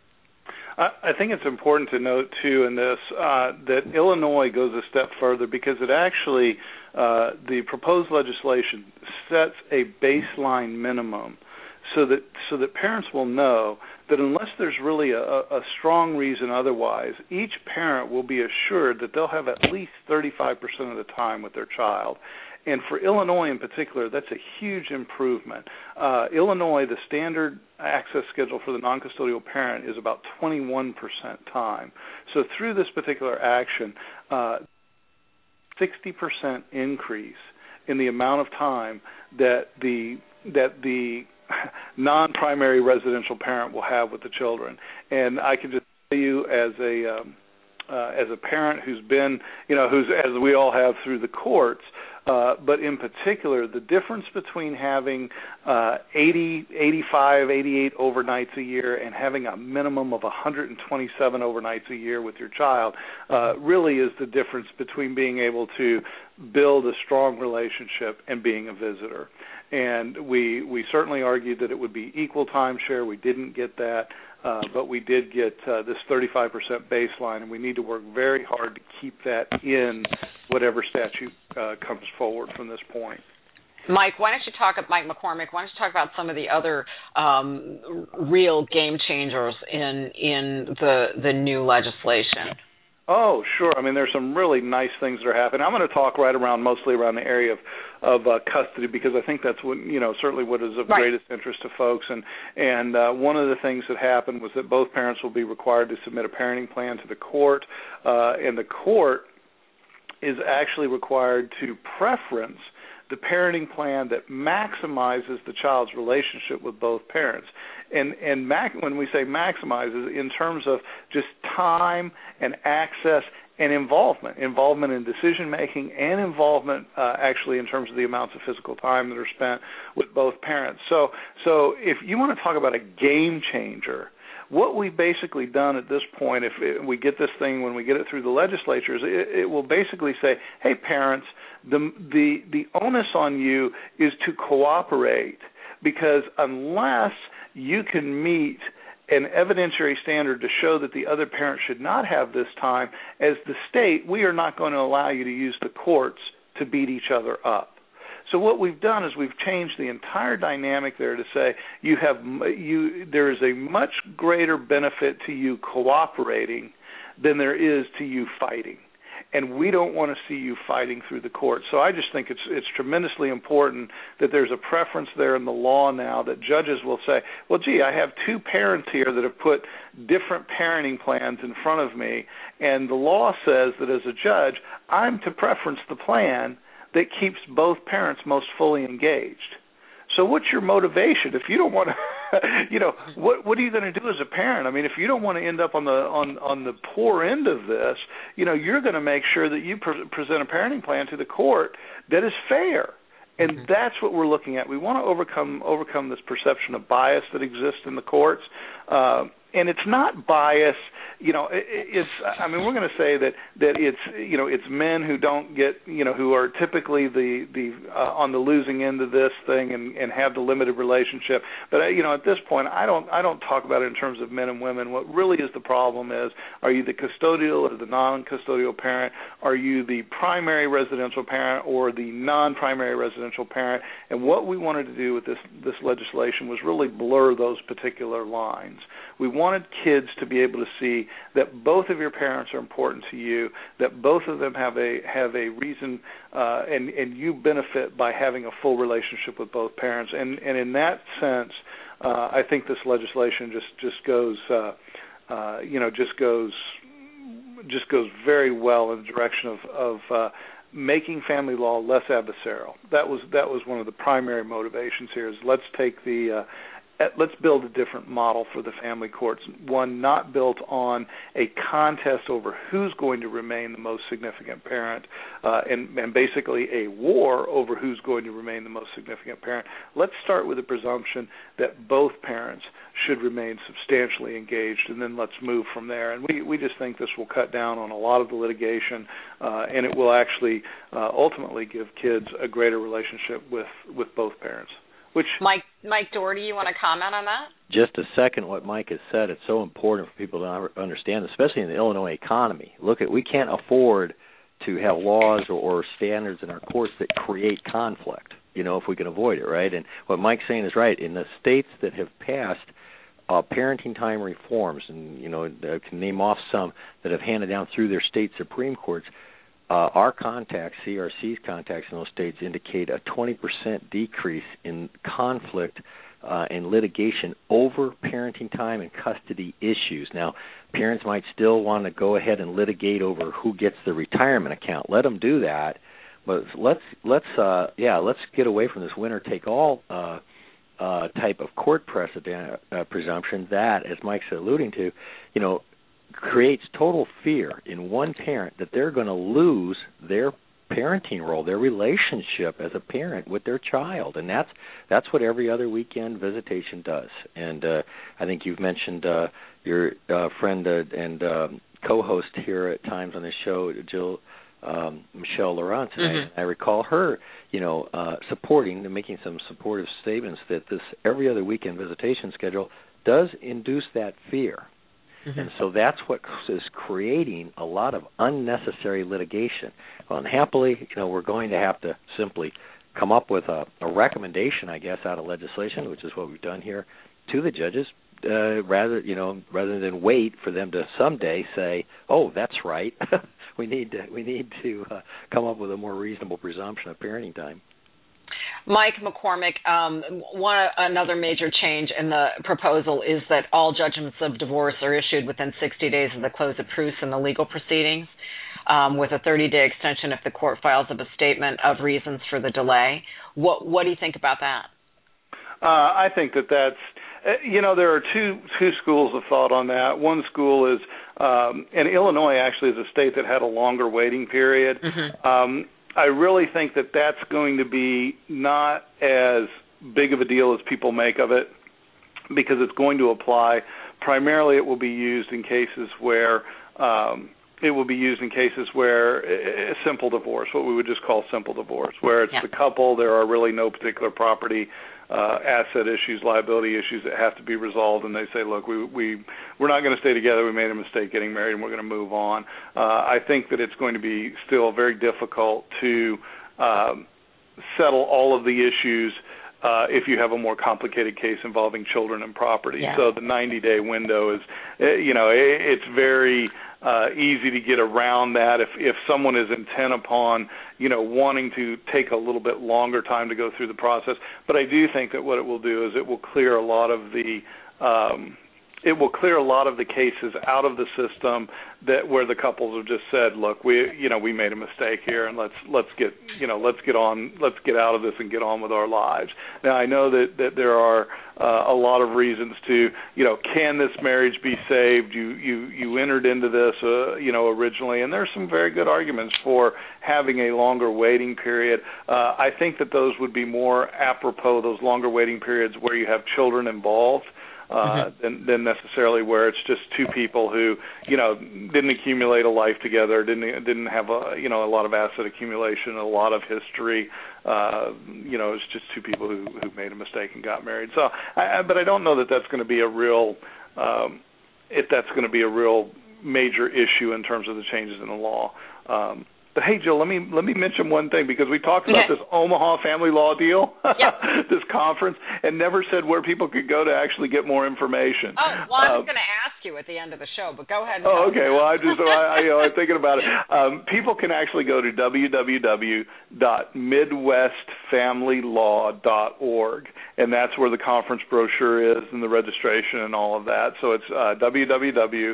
[SPEAKER 3] I think it's important to note, too, in this, uh, that Illinois goes a step further, because it actually, uh, the proposed legislation sets a baseline minimum so that so that parents will know that unless there's really a, a strong reason otherwise, each parent will be assured that they'll have at least thirty-five percent of the time with their child. And for Illinois in particular, that's a huge improvement. Uh, Illinois, the standard access schedule for the non-custodial parent is about twenty-one percent time. So through this particular action, uh, sixty percent increase in the amount of time that the that the non-primary residential parent will have with the children. And I can just tell you, as a um, uh, as a parent who's been, you know, who's as we all have through the courts. Uh, but in particular, the difference between having uh, eighty, eighty-five, eighty-eight overnights a year and having a minimum of one hundred twenty-seven overnights a year with your child uh, really is the difference between being able to build a strong relationship and being a visitor. And we we certainly argued that it would be equal timeshare. We didn't get that. Uh, but we did get uh, this thirty-five percent baseline, and we need to work very hard to keep that in whatever statute uh, comes forward from this point.
[SPEAKER 4] Mike, why don't you talk, Mike McCormick, why don't you talk about some of the other um, real game changers in in the the new legislation?
[SPEAKER 3] Oh, sure. I mean, there's some really nice things that are happening. I'm going to talk right around, mostly around the area of, of uh, custody, because I think that's what, you know, certainly what is of
[SPEAKER 4] right.
[SPEAKER 3] greatest interest to folks. And and uh, one of the things that happened was that both parents will be required to submit a parenting plan to the court, uh, and the court is actually required to preference the parenting plan that maximizes the child's relationship with both parents. And and mac- when we say maximizes, in terms of just time and access and involvement, involvement in decision-making and involvement uh, actually in terms of the amounts of physical time that are spent with both parents. So, so if you want to talk about a game changer, what we've basically done at this point, if it, we get this thing, when we get it through the legislatures, it, it will basically say, hey, parents, the, the, the onus on you is to cooperate, because unless you can meet an evidentiary standard to show that the other parent should not have this time, as the state, we are not going to allow you to use the courts to beat each other up. So what we've done is we've changed the entire dynamic there to say you have you there is a much greater benefit to you cooperating than there is to you fighting. And we don't want to see you fighting through the courts. So I just think it's it's tremendously important that there's a preference there in the law now that judges will say, well, gee, I have two parents here that have put different parenting plans in front of me, and the law says that as a judge, I'm to preference the plan that keeps both parents most fully engaged. So what's your motivation? If you don't want to, you know, what what are you going to do as a parent? I mean, if you don't want to end up on the on, on the poor end of this, you know, you're going to make sure that you pre- present a parenting plan to the court that is fair. And mm-hmm. that's what we're looking at. We want to overcome overcome this perception of bias that exists in the courts. Uh, and it's not bias, you know, it, it's, I mean, we're going to say that, that it's, you know, it's men who don't get, you know, who are typically the, the uh, on the losing end of this thing and, and have the limited relationship. But, uh, you know, at this point, I don't, I don't talk about it in terms of men and women. What really is the problem is, are you the custodial or the non-custodial parent? Are you the primary residential parent or the non-primary residential parent? And what we wanted to do with this, this legislation was really blur those particular lines. We wanted kids to be able to see that both of your parents are important to you, that both of them have a have a reason, uh, and and you benefit by having a full relationship with both parents. And and in that sense, uh, I think this legislation just just goes, uh, uh, you know, just goes just goes very well in the direction of, of uh, making family law less adversarial. That was that was one of the primary motivations here. Is let's take the uh, let's build a different model for the family courts, one not built on a contest over who's going to remain the most significant parent uh, and, and basically a war over who's going to remain the most significant parent. Let's start with the presumption that both parents should remain substantially engaged, and then let's move from there. And we, we just think this will cut down on a lot of the litigation, uh, and it will actually uh, ultimately give kids a greater relationship with, with both parents. Which
[SPEAKER 4] Mike Mike Doherty, you want to comment on that?
[SPEAKER 5] Just a second, what Mike has said, it's so important for people to understand, especially in the Illinois economy. Look, at we can't afford to have laws or, or standards in our courts that create conflict, you know, if we can avoid it, right? And what Mike's saying is right. In the states that have passed uh, parenting time reforms, and, you know, I can name off some that have handed down through their state Supreme Courts, Uh, our contacts, C R C's contacts in those states indicate a twenty percent decrease in conflict uh, and litigation over parenting time and custody issues. Now, parents might still want to go ahead and litigate over who gets the retirement account. Let them do that, but let's let's uh, yeah let's get away from this winner-take-all uh, uh, type of court precedent uh, presumption that, as Mike's alluding to, you know, creates total fear in one parent that they're going to lose their parenting role, their relationship as a parent with their child, and that's that's what every other weekend visitation does. And uh, I think you've mentioned uh, your uh, friend uh, and uh, co-host here at times on this show, Jill um, Michelle Laurent. Mm-hmm. I, I recall her, you know, uh, supporting and making some supportive statements that this every other weekend visitation schedule does induce that fear. Mm-hmm. And so that's what is creating a lot of unnecessary litigation. Well, and happily, you know, we're going to have to simply come up with a, a recommendation, I guess, out of legislation, which is what we've done here, to the judges, uh, rather, you know, rather than wait for them to someday say, "Oh, that's right, we need to we need to uh, come up with a more reasonable presumption of parenting time."
[SPEAKER 4] Mike McCormick, um, one another major change in the proposal is that all judgments of divorce are issued within sixty days of the close of proofs in the legal proceedings, um, with a thirty-day extension if the court files up a statement of reasons for the delay. What what do you think about that?
[SPEAKER 3] Uh, I think that that's, you know, there are two two schools of thought on that. One school is, um, and Illinois actually is a state that had a longer waiting period. Mm-hmm. Um, I really think that that's going to be not as big of a deal as people make of it, because it's going to apply. Primarily, it will be used in cases where um, it will be used in cases where a simple divorce, what we would just call simple divorce, where it's yeah. the couple, there are really no particular property uh, asset issues, liability issues that have to be resolved, and they say, look, we, we, we're not going to stay together, we made a mistake getting married, and we're going to move on. Uh, I think that it's going to be still very difficult to um, settle all of the issues uh, if you have a more complicated case involving children and property. Yeah. So the ninety-day window is, you know, it's very uh, easy to get around that if, if someone is intent upon, you know, wanting to take a little bit longer time to go through the process. But I do think that what it will do is it will clear a lot of the um, it will clear a lot of the cases out of the system that where the couples have just said, look, we you know we made a mistake here, and let's let's get you know let's get on let's get out of this and get on with our lives. Now I know that, that there are uh, a lot of reasons to you know can this marriage be saved? You you you entered into this uh, you know originally, and there's some very good arguments for having a longer waiting period. Uh, I think that those would be more apropos, those longer waiting periods where you have children involved. Uh, mm-hmm. than, than necessarily where it's just two people who, you know, didn't accumulate a life together, didn't didn't have a, you know, a lot of asset accumulation, a lot of history. Uh, you know, it's just two people who, who made a mistake and got married. So, I, but I don't know that that's going to be a real, um, if that's going to be a real major issue in terms of the changes in the law. Um, But hey, Jill, let me let me mention one thing, because we talked about okay. this Omaha family law deal, yep. this conference, and never said where people could go to actually get more information.
[SPEAKER 4] Oh, well, I was um, going to ask you at the end of the show, but go ahead. And
[SPEAKER 3] oh, okay. Well, I just I, you know I'm thinking about it. Um, people can actually go to w w w dot midwest family law dot org, and that's where the conference brochure is and the registration and all of that. So it's uh, w w w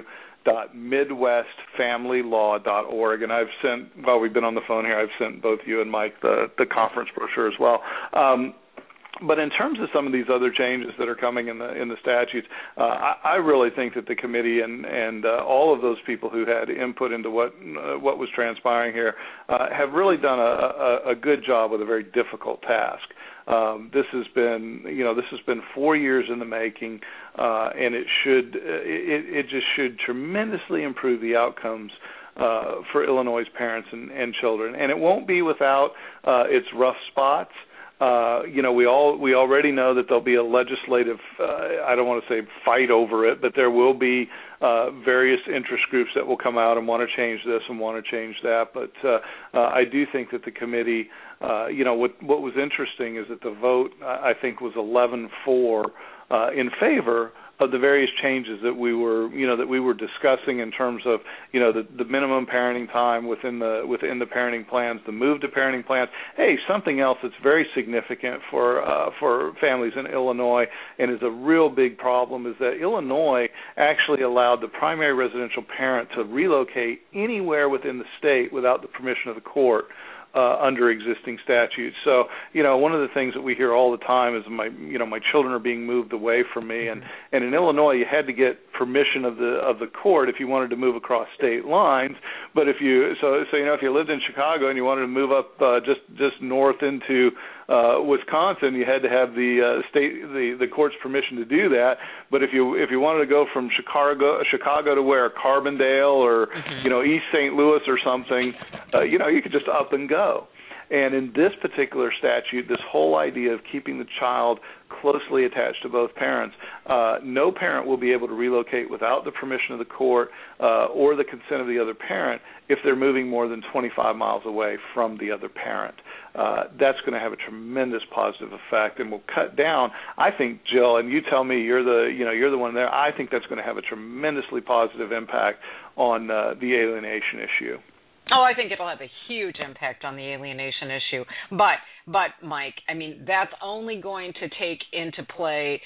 [SPEAKER 3] dot midwest family law dot org, and I've sent, while we've been on the phone here, I've sent both you and Mike the, the conference brochure as well. Um, But in terms of some of these other changes that are coming in the in the statutes, uh, I, I really think that the committee and and uh, all of those people who had input into what uh, what was transpiring here uh, have really done a, a, a good job with a very difficult task. Um, this has been, you know, this has been four years in the making, uh, and it should it, it just should tremendously improve the outcomes uh, for Illinois' parents and, and children. And it won't be without uh, its rough spots. Uh, you know, we all we already know that there'll be a legislative, uh, I don't want to say fight over it, but there will be uh, various interest groups that will come out and want to change this and want to change that. But uh, uh, I do think that the committee, uh, you know, what what was interesting is that the vote, I think, was eleven four uh, in favor of the various changes that we were, you know, that we were discussing in terms of, you know, the, the minimum parenting time within the within the parenting plans, the move to parenting plans. Hey, something else that's very significant for uh, for families in Illinois and is a real big problem is that Illinois actually allowed the primary residential parent to relocate anywhere within the state without the permission of the court. Uh, under existing statutes. So, you know, one of the things that we hear all the time is my, you know, my children are being moved away from me, and, and in Illinois you had to get permission of the of the court if you wanted to move across state lines. But if you, so so you know, if you lived in Chicago and you wanted to move up uh, just just north into uh, Wisconsin, you had to have the uh, state the, the court's permission to do that. But if you if you wanted to go from Chicago Chicago to where Carbondale or mm-hmm. you know East Saint Louis or something, uh, you know, you could just up and go. And in this particular statute, this whole idea of keeping the child closely attached to both parents, uh, no parent will be able to relocate without the permission of the court uh, or the consent of the other parent if they're moving more than twenty-five miles away from the other parent. Uh, that's going to have a tremendous positive effect, and will cut down. I think, Jill, and you tell me, you're the you know you're the one there. I think that's going to have a tremendously positive impact on uh, the alienation issue.
[SPEAKER 4] Oh, I think it'll have a huge impact on the alienation issue. But, but Mike, I mean, that's only going to take into play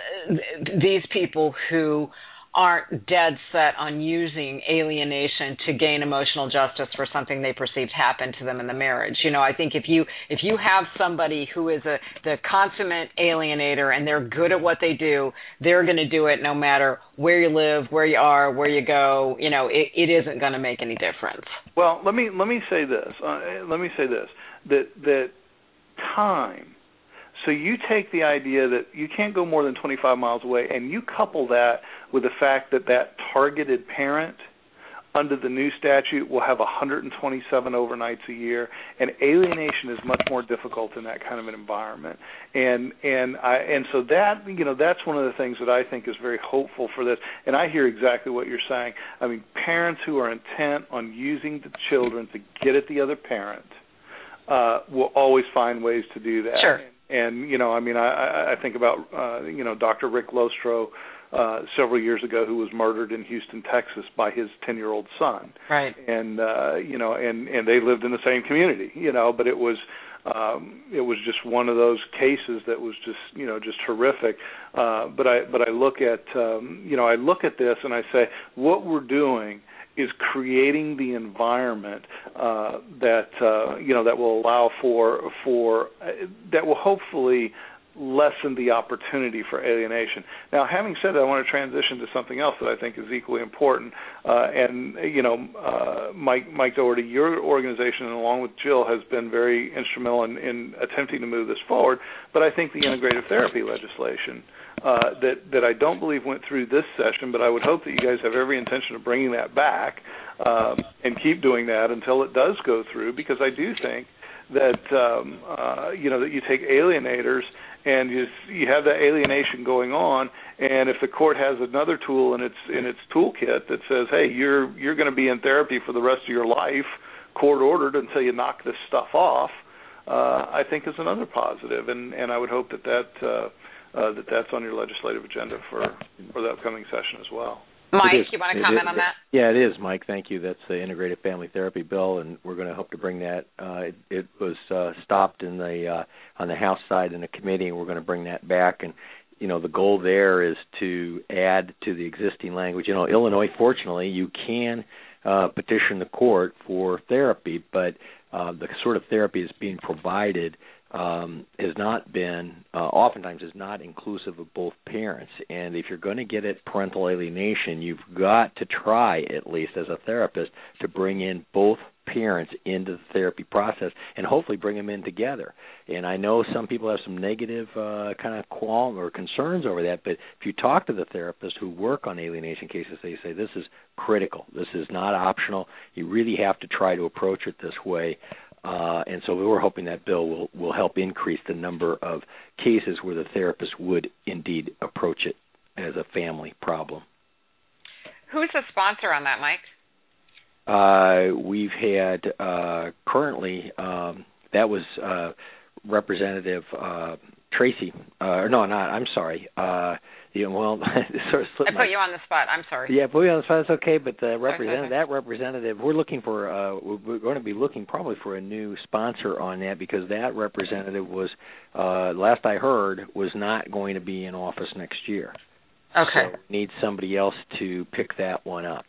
[SPEAKER 4] these people who aren't dead set on using alienation to gain emotional justice for something they perceived happened to them in the marriage. You know, I think if you if you have somebody who is a the consummate alienator and they're good at what they do, they're going to do it no matter where you live, where you are, where you go. You know, it, it isn't going to make any difference.
[SPEAKER 3] Well, let me let me say this. Uh, let me say this that that time. So you take the idea that you can't go more than twenty-five miles away, and you couple that with the fact that that targeted parent under the new statute will have one hundred twenty-seven overnights a year, and alienation is much more difficult in that kind of an environment. And and I and so that you know that's one of the things that I think is very hopeful for this. And I hear exactly what you're saying. I mean, parents who are intent on using the children to get at the other parent uh, will always find ways to do that.
[SPEAKER 4] Sure.
[SPEAKER 3] And, you know, I mean, I, I think about, uh, you know, Doctor Rick Lostro uh, several years ago who was murdered in Houston, Texas by his ten-year-old son.
[SPEAKER 4] Right.
[SPEAKER 3] And, uh, you know, and, and they lived in the same community, you know, but it was um, it was just one of those cases that was just, you know, just horrific. Uh, but I but I look at, um, you know, I look at this and I say what we're doing is creating the environment uh, that uh, you know that will allow for for uh, that will hopefully lessen the opportunity for alienation. Now, having said that, I want to transition to something else that I think is equally important. Uh, and you know, uh, Mike Mike Doherty, your organization, along with Jill, has been very instrumental in, in attempting to move this forward. But I think the integrative therapy legislation. Uh, that, that I don't believe went through this session, but I would hope that you guys have every intention of bringing that back uh, and keep doing that until it does go through, because I do think that, um, uh, you know, that you take alienators and you, you have that alienation going on, and if the court has another tool in its in its toolkit that says, hey, you're you're going to be in therapy for the rest of your life, court ordered, until you knock this stuff off, uh, I think is another positive, and, and I would hope that that uh, Uh, that that's on your legislative agenda for, for the upcoming session as well.
[SPEAKER 4] Mike, you want to comment
[SPEAKER 5] is,
[SPEAKER 4] on that?
[SPEAKER 5] Yeah, it is, Mike. Thank you. That's the integrated family therapy bill, and we're going to hope to bring that. Uh, it, it was uh, stopped in the uh, on the House side in the committee, and we're going to bring that back. And you know, the goal there is to add to the existing language. You know, Illinois, fortunately, you can uh, petition the court for therapy, but uh, the sort of therapy that's being provided um, has not been, uh, oftentimes is not inclusive of both parents. And if you're going to get at parental alienation, you've got to try, at least as a therapist, to bring in both parents into the therapy process and hopefully bring them in together. And I know some people have some negative uh, kind of qualm or concerns over that, but if you talk to the therapists who work on alienation cases, they say this is critical. This is not optional. You really have to try to approach it this way. Uh, and so we're hoping that bill will, will help increase the number of cases where the therapist would indeed approach it as a family problem.
[SPEAKER 4] Who's the sponsor on that, Mike?
[SPEAKER 5] Uh, we've had uh, currently, um, that was uh, Representative uh, Tracy, uh, no, not, I'm sorry, uh, you know, well, sort of
[SPEAKER 4] I put my, you on the spot, I'm sorry.
[SPEAKER 5] Yeah, put you on the spot, that's okay, but the representative, okay. that representative, we're looking for, uh, we're going to be looking probably for a new sponsor on that because that representative was, uh, last I heard, was not going to be in office next year.
[SPEAKER 4] Okay.
[SPEAKER 5] So we need somebody else to pick that one up.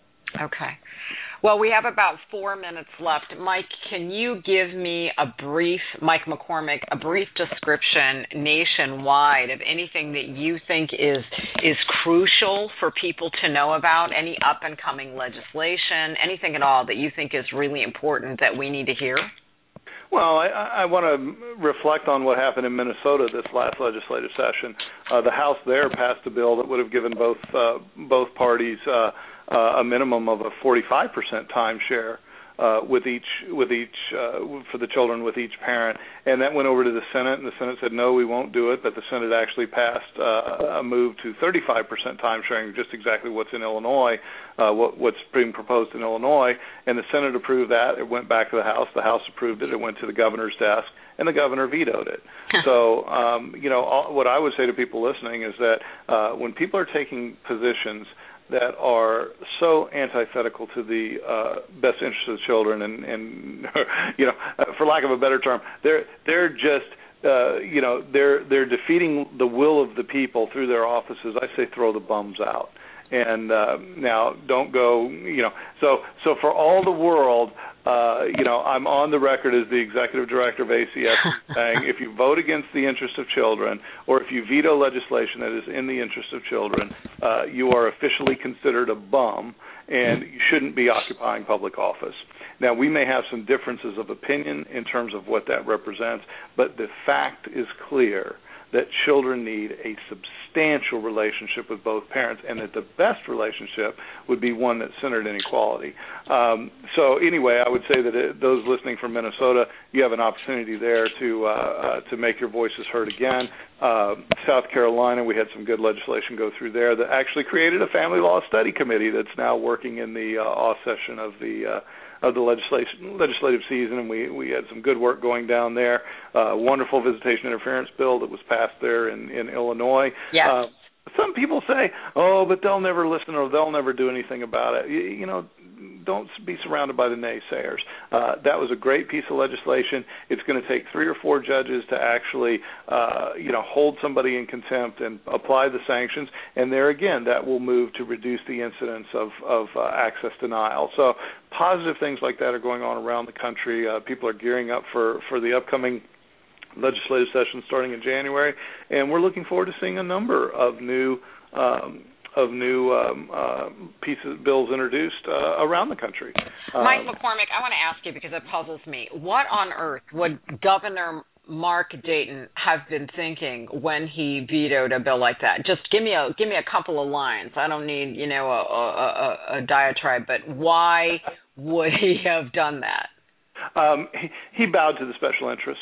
[SPEAKER 4] Okay. Well, we have about four minutes left. Mike, can you give me a brief, Mike McCormick, a brief description nationwide of anything that you think is is crucial for people to know about, any up-and-coming legislation, anything at all that you think is really important that we need to hear?
[SPEAKER 3] Well, I, I want to reflect on what happened in Minnesota this last legislative session. Uh, the House there passed a bill that would have given both uh, both parties uh, uh, a minimum of a forty-five percent timeshare uh, with each with each uh, for the children with each parent, and that went over to the Senate, and the Senate said no, we won't do it. But the Senate actually passed uh, a move to thirty-five percent timesharing, just exactly what's in Illinois, uh, what, what's being proposed in Illinois, and the Senate approved that. It went back to the House. The House approved it. It went to the governor's desk, and the governor vetoed it. So, um, you know, all, what I would say to people listening is that uh, when people are taking positions that are so antithetical to the uh, best interests of the children, and, and you know, for lack of a better term, they're they're just uh, you know they're they're defeating the will of the people through their offices. I say throw the bums out. And uh, now, don't go, you know. So, so for all the world, uh, you know, I'm on the record as the executive director of A C S saying, if you vote against the interest of children, or if you veto legislation that is in the interest of children, uh, you are officially considered a bum, and you shouldn't be occupying public office. Now, we may have some differences of opinion in terms of what that represents, but the fact is clear that children need a substantial relationship with both parents, and that the best relationship would be one that's centered in equality. Um, so anyway, I would say that it, those listening from Minnesota, you have an opportunity there to uh, uh, to make your voices heard again. Uh, South Carolina, we had some good legislation go through there that actually created a family law study committee that's now working in the uh, off session of the uh, of the legislation, legislative season, and we, we had some good work going down there. Uh, wonderful visitation interference bill that was passed there in, in Illinois.
[SPEAKER 4] Yes.
[SPEAKER 3] Uh, some people say, oh, but they'll never listen or they'll never do anything about it. You, you know, don't be surrounded by the naysayers. Uh, that was a great piece of legislation. It's going to take three or four judges to actually, uh, you know, hold somebody in contempt and apply the sanctions. And there again, that will move to reduce the incidence of, of uh, access denial. So positive things like that are going on around the country. Uh, people are gearing up for, for the upcoming legislative session starting in January, and we're looking forward to seeing a number of new um, of new um, uh, pieces bills introduced uh, around the country.
[SPEAKER 4] Mike
[SPEAKER 3] um,
[SPEAKER 4] McCormick, I want to ask you because it puzzles me. What on earth would Governor Mark Dayton have been thinking when he vetoed a bill like that? Just give me a give me a couple of lines. I don't need you know a, a, a diatribe, but why would he have done that?
[SPEAKER 3] Um, he, he bowed to the special interests.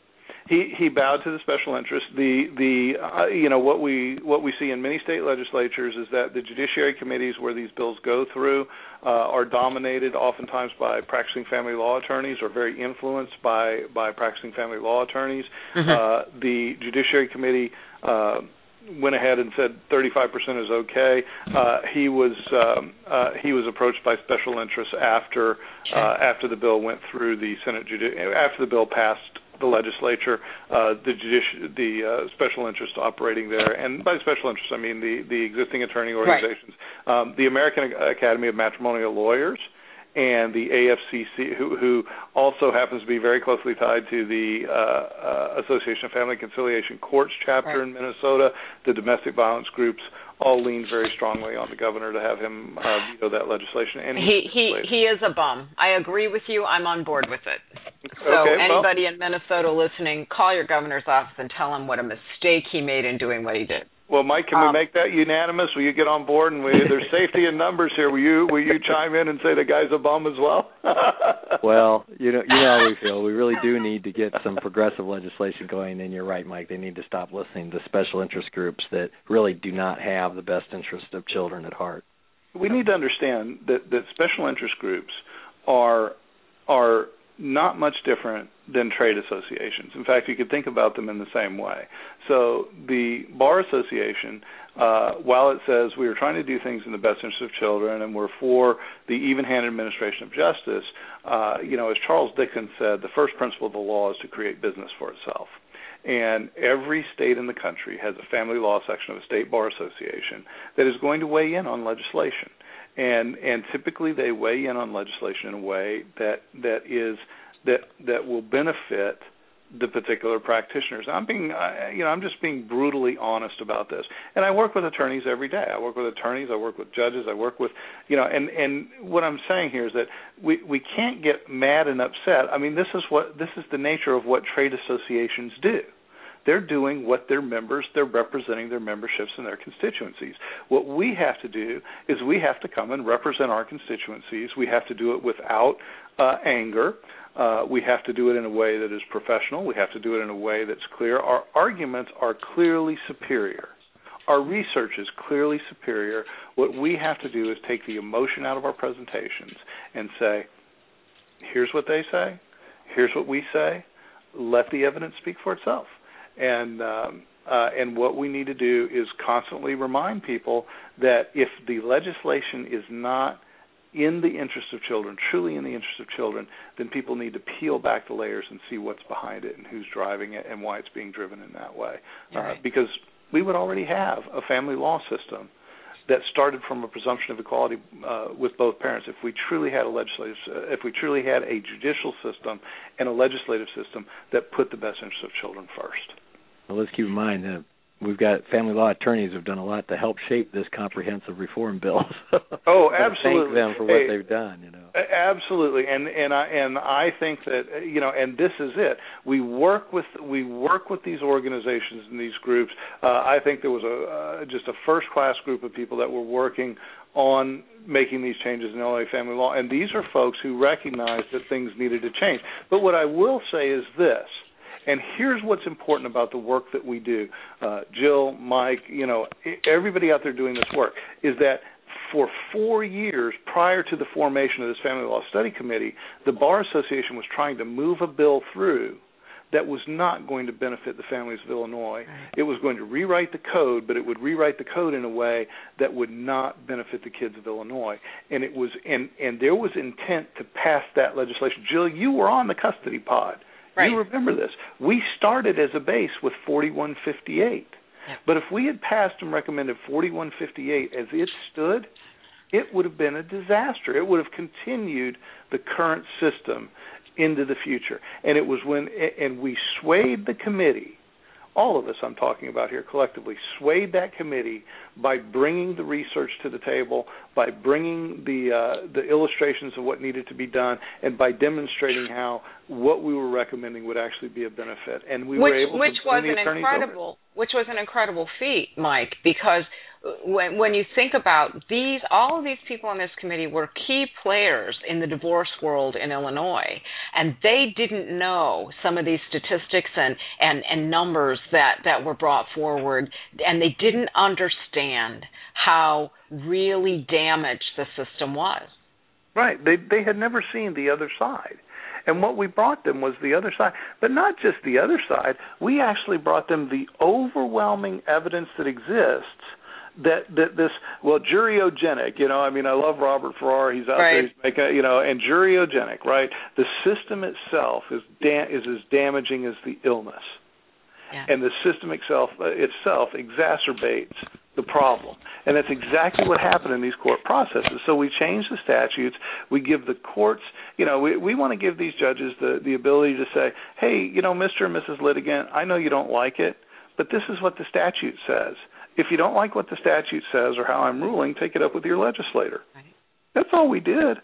[SPEAKER 3] He he bowed to the special interest. The the uh, you know what we what we see in many state legislatures is that the judiciary committees where these bills go through uh, are dominated oftentimes by practicing family law attorneys or very influenced by by practicing family law attorneys. Mm-hmm. Uh, the judiciary committee uh, went ahead and said thirty-five percent is okay. Uh, he was um, uh, he was approached by special interests after uh, after the bill went through the Senate judi- after the bill passed the legislature, uh, the judici- the uh, special interest operating there, and by special interest I mean the, the existing attorney organizations, right. um, the American Academy of Matrimonial Lawyers, and the A F C C, who, who also happens to be very closely tied to the uh, uh, Association of Family Conciliation Courts chapter right. in Minnesota. The domestic violence groups all lean very strongly on the governor to have him uh, veto that legislation. And
[SPEAKER 4] he he he is a bum. I agree with you. I'm on board with it. So
[SPEAKER 3] okay,
[SPEAKER 4] anybody
[SPEAKER 3] well,
[SPEAKER 4] in Minnesota listening, call your governor's office and tell him what a mistake he made in doing what he did.
[SPEAKER 3] Well, Mike, can
[SPEAKER 4] um,
[SPEAKER 3] we make that unanimous? Will you get on board? And we, there's safety in numbers here. Will you will you chime in and say the guy's a bum as well?
[SPEAKER 5] Well, you know, you know how we feel. We really do need to get some progressive legislation going. And you're right, Mike. They need to stop listening to special interest groups that really do not have the best interest of children at heart.
[SPEAKER 3] We need to understand that, that special interest groups are are not much different than trade associations. In fact, you could think about them in the same way. So the Bar Association, uh, while it says we are trying to do things in the best interest of children and we're for the even-handed administration of justice, uh, you know, as Charles Dickens said, the first principle of the law is to create business for itself. And every state in the country has a family law section of a state bar association that is going to weigh in on legislation. And and typically they weigh in on legislation in a way that that is that that will benefit the particular practitioners. I'm being, uh, you know, I'm just being brutally honest about this. And I work with attorneys every day. I work with attorneys. I work with judges. I work with, you know, and and what I'm saying here is that we we can't get mad and upset. I mean, this is what this is the nature of what trade associations do. They're doing what their members, they're representing their memberships and their constituencies. What we have to do is we have to come and represent our constituencies. We have to do it without uh, anger. Uh, we have to do it in a way that is professional. We have to do it in a way that's clear. Our arguments are clearly superior. Our research is clearly superior. What we have to do is take the emotion out of our presentations and say, here's what they say, here's what we say, let the evidence speak for itself. And um, uh, and what we need to do is constantly remind people that if the legislation is not in the interest of children, truly in the interest of children, then people need to peel back the layers and see what's behind it and who's driving it and why it's being driven in that way.
[SPEAKER 4] Right.
[SPEAKER 3] Uh, because we would already have a family law system that started from a presumption of equality uh, with both parents. If we truly had a legislative, uh, if we truly had a judicial system and a legislative system that put the best interests of children first.
[SPEAKER 5] Well, let's keep in mind that we've got family law attorneys who've done a lot to help shape this comprehensive reform bill.
[SPEAKER 3] Oh, absolutely!
[SPEAKER 5] Thank them for what hey, they've done. You know,
[SPEAKER 3] absolutely, and and I and I think that you know, and this is it. We work with we work with these organizations and these groups. Uh, I think there was a uh, just a first class group of people that were working on making these changes in Illinois family law, and these are folks who recognize that things needed to change. But what I will say is this. And here's what's important about the work that we do, uh, Jill, Mike, you know, everybody out there doing this work, is that for four years prior to the formation of this Family Law Study Committee, the Bar Association was trying to move a bill through that was not going to benefit the families of Illinois. It was going to rewrite the code, but it would rewrite the code in a way that would not benefit the kids of Illinois. And it was, and, and there was intent to pass that legislation. Jill, you were on the custody pod.
[SPEAKER 4] Right.
[SPEAKER 3] You remember this. We started as a base with forty-one fifty-eight. Yeah. But if we had passed and recommended forty-one fifty-eight as it stood, it would have been a disaster. It would have continued the current system into the future. And it was when, and we swayed the committee, all of us I'm talking about here collectively, swayed that committee by bringing the research to the table, by bringing the uh, the illustrations of what needed to be done, and by demonstrating how what we were recommending would actually be a benefit. And we
[SPEAKER 4] which,
[SPEAKER 3] were able
[SPEAKER 4] which
[SPEAKER 3] to bring
[SPEAKER 4] was
[SPEAKER 3] the
[SPEAKER 4] an
[SPEAKER 3] attorneys
[SPEAKER 4] incredible,
[SPEAKER 3] over.
[SPEAKER 4] Which was an incredible feat, Mike, because when when you think about these, all of these people on this committee were key players in the divorce world in Illinois, and they didn't know some of these statistics and, and, and numbers that, that were brought forward, and they didn't understand how really damaged the system was.
[SPEAKER 3] Right. They they had never seen the other side. And what we brought them was the other side. But not just the other side. We actually brought them the overwhelming evidence that exists that that this well juryogenic, you know, I mean, I love Robert Farrar. He's out
[SPEAKER 4] right.
[SPEAKER 3] there, he's making, you know, and juryogenic, right? The system itself is da- is as damaging as the illness,
[SPEAKER 4] yeah.
[SPEAKER 3] and the system itself uh, itself exacerbates the problem, and that's exactly what happened in these court processes. So we change the statutes. We give the courts, you know, we we want to give these judges the the ability to say, hey, you know, Mister and Missus Litigant, I know you don't like it, but this is what the statute says. If you don't like what the statute says or how I'm ruling, take it up with your legislator. Right. That's all we did.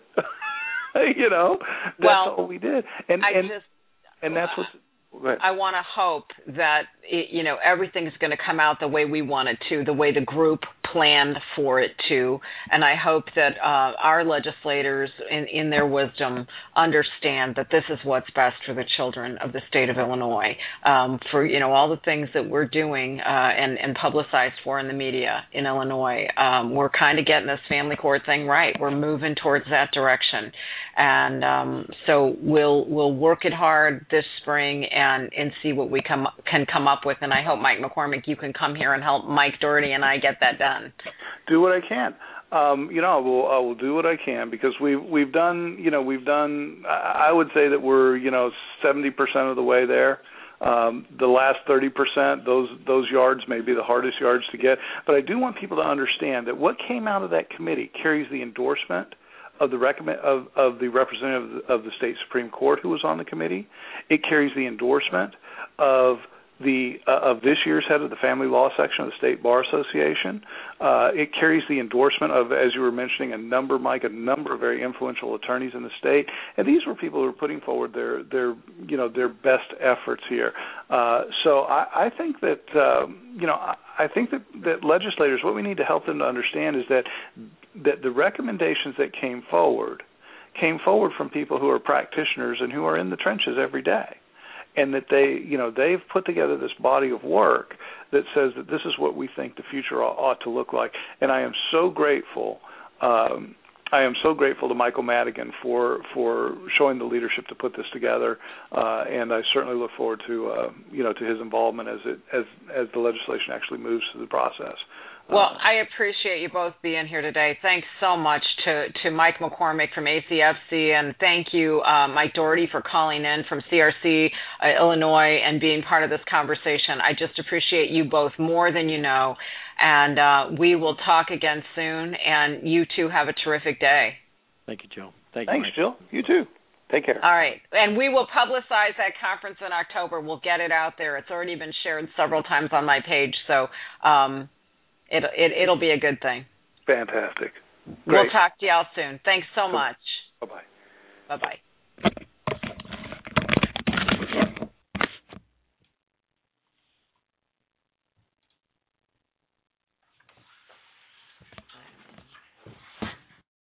[SPEAKER 3] you know, that's
[SPEAKER 4] well,
[SPEAKER 3] all we did. And
[SPEAKER 4] I
[SPEAKER 3] and
[SPEAKER 4] just,
[SPEAKER 3] and that's what.
[SPEAKER 4] I want to hope that it, you know everything's going to come out the way we want it to, the way the group planned for it to, and I hope that uh, our legislators, in, in their wisdom, understand that this is what's best for the children of the state of Illinois. Um, for you know all the things that we're doing uh, and, and publicized for in the media in Illinois, um, we're kind of getting this family court thing right. We're moving towards that direction, and um, so we'll we'll work it hard this spring and and see what we come can come up with. And I hope, Mike McCormick, you can come here and help Mike Doherty and I get that done.
[SPEAKER 3] Do what I can. Um, you know, I will, I will do what I can because we've we've done. You know, we've done. I would say that we're you know seventy percent of the way there. Um, the last thirty percent, those those yards may be the hardest yards to get. But I do want people to understand that what came out of that committee carries the endorsement of the recommend of, of the representative of the state Supreme Court who was on the committee. It carries the endorsement of the uh, of this year's head of the Family Law Section of the State Bar Association. Uh, it carries the endorsement of, as you were mentioning, a number, Mike, a number of very influential attorneys in the state. And these were people who were putting forward their their you know their best efforts here. Uh, so I, I think that um, you know I, I think that, that legislators, what we need to help them to understand is that that the recommendations that came forward came forward from people who are practitioners and who are in the trenches every day. And that they, you know, they've put together this body of work that says that this is what we think the future ought, ought to look like. And I am so grateful. Um, I am so grateful to Michael Madigan for for showing the leadership to put this together. Uh, and I certainly look forward to, uh, you know, to his involvement as it as as the legislation actually moves through the process.
[SPEAKER 4] Well, I appreciate you both being here today. Thanks so much to, to Mike McCormick from A C F C, and thank you, uh, Mike Doherty, for calling in from C R C, uh, Illinois, and being part of this conversation. I just appreciate you both more than you know, and uh, we will talk again soon, and you two have a terrific day.
[SPEAKER 5] Thank you, Jill. Thank you,
[SPEAKER 3] Thanks,
[SPEAKER 5] Mike.
[SPEAKER 3] Jill. You too. Take care.
[SPEAKER 4] All right. And we will publicize that conference in October. We'll get it out there. It's already been shared several times on my page, so um, It, it, it'll be a good thing.
[SPEAKER 3] Fantastic. Great.
[SPEAKER 4] We'll talk to y'all soon. Thanks so much.
[SPEAKER 3] Bye-bye.
[SPEAKER 4] Bye-bye.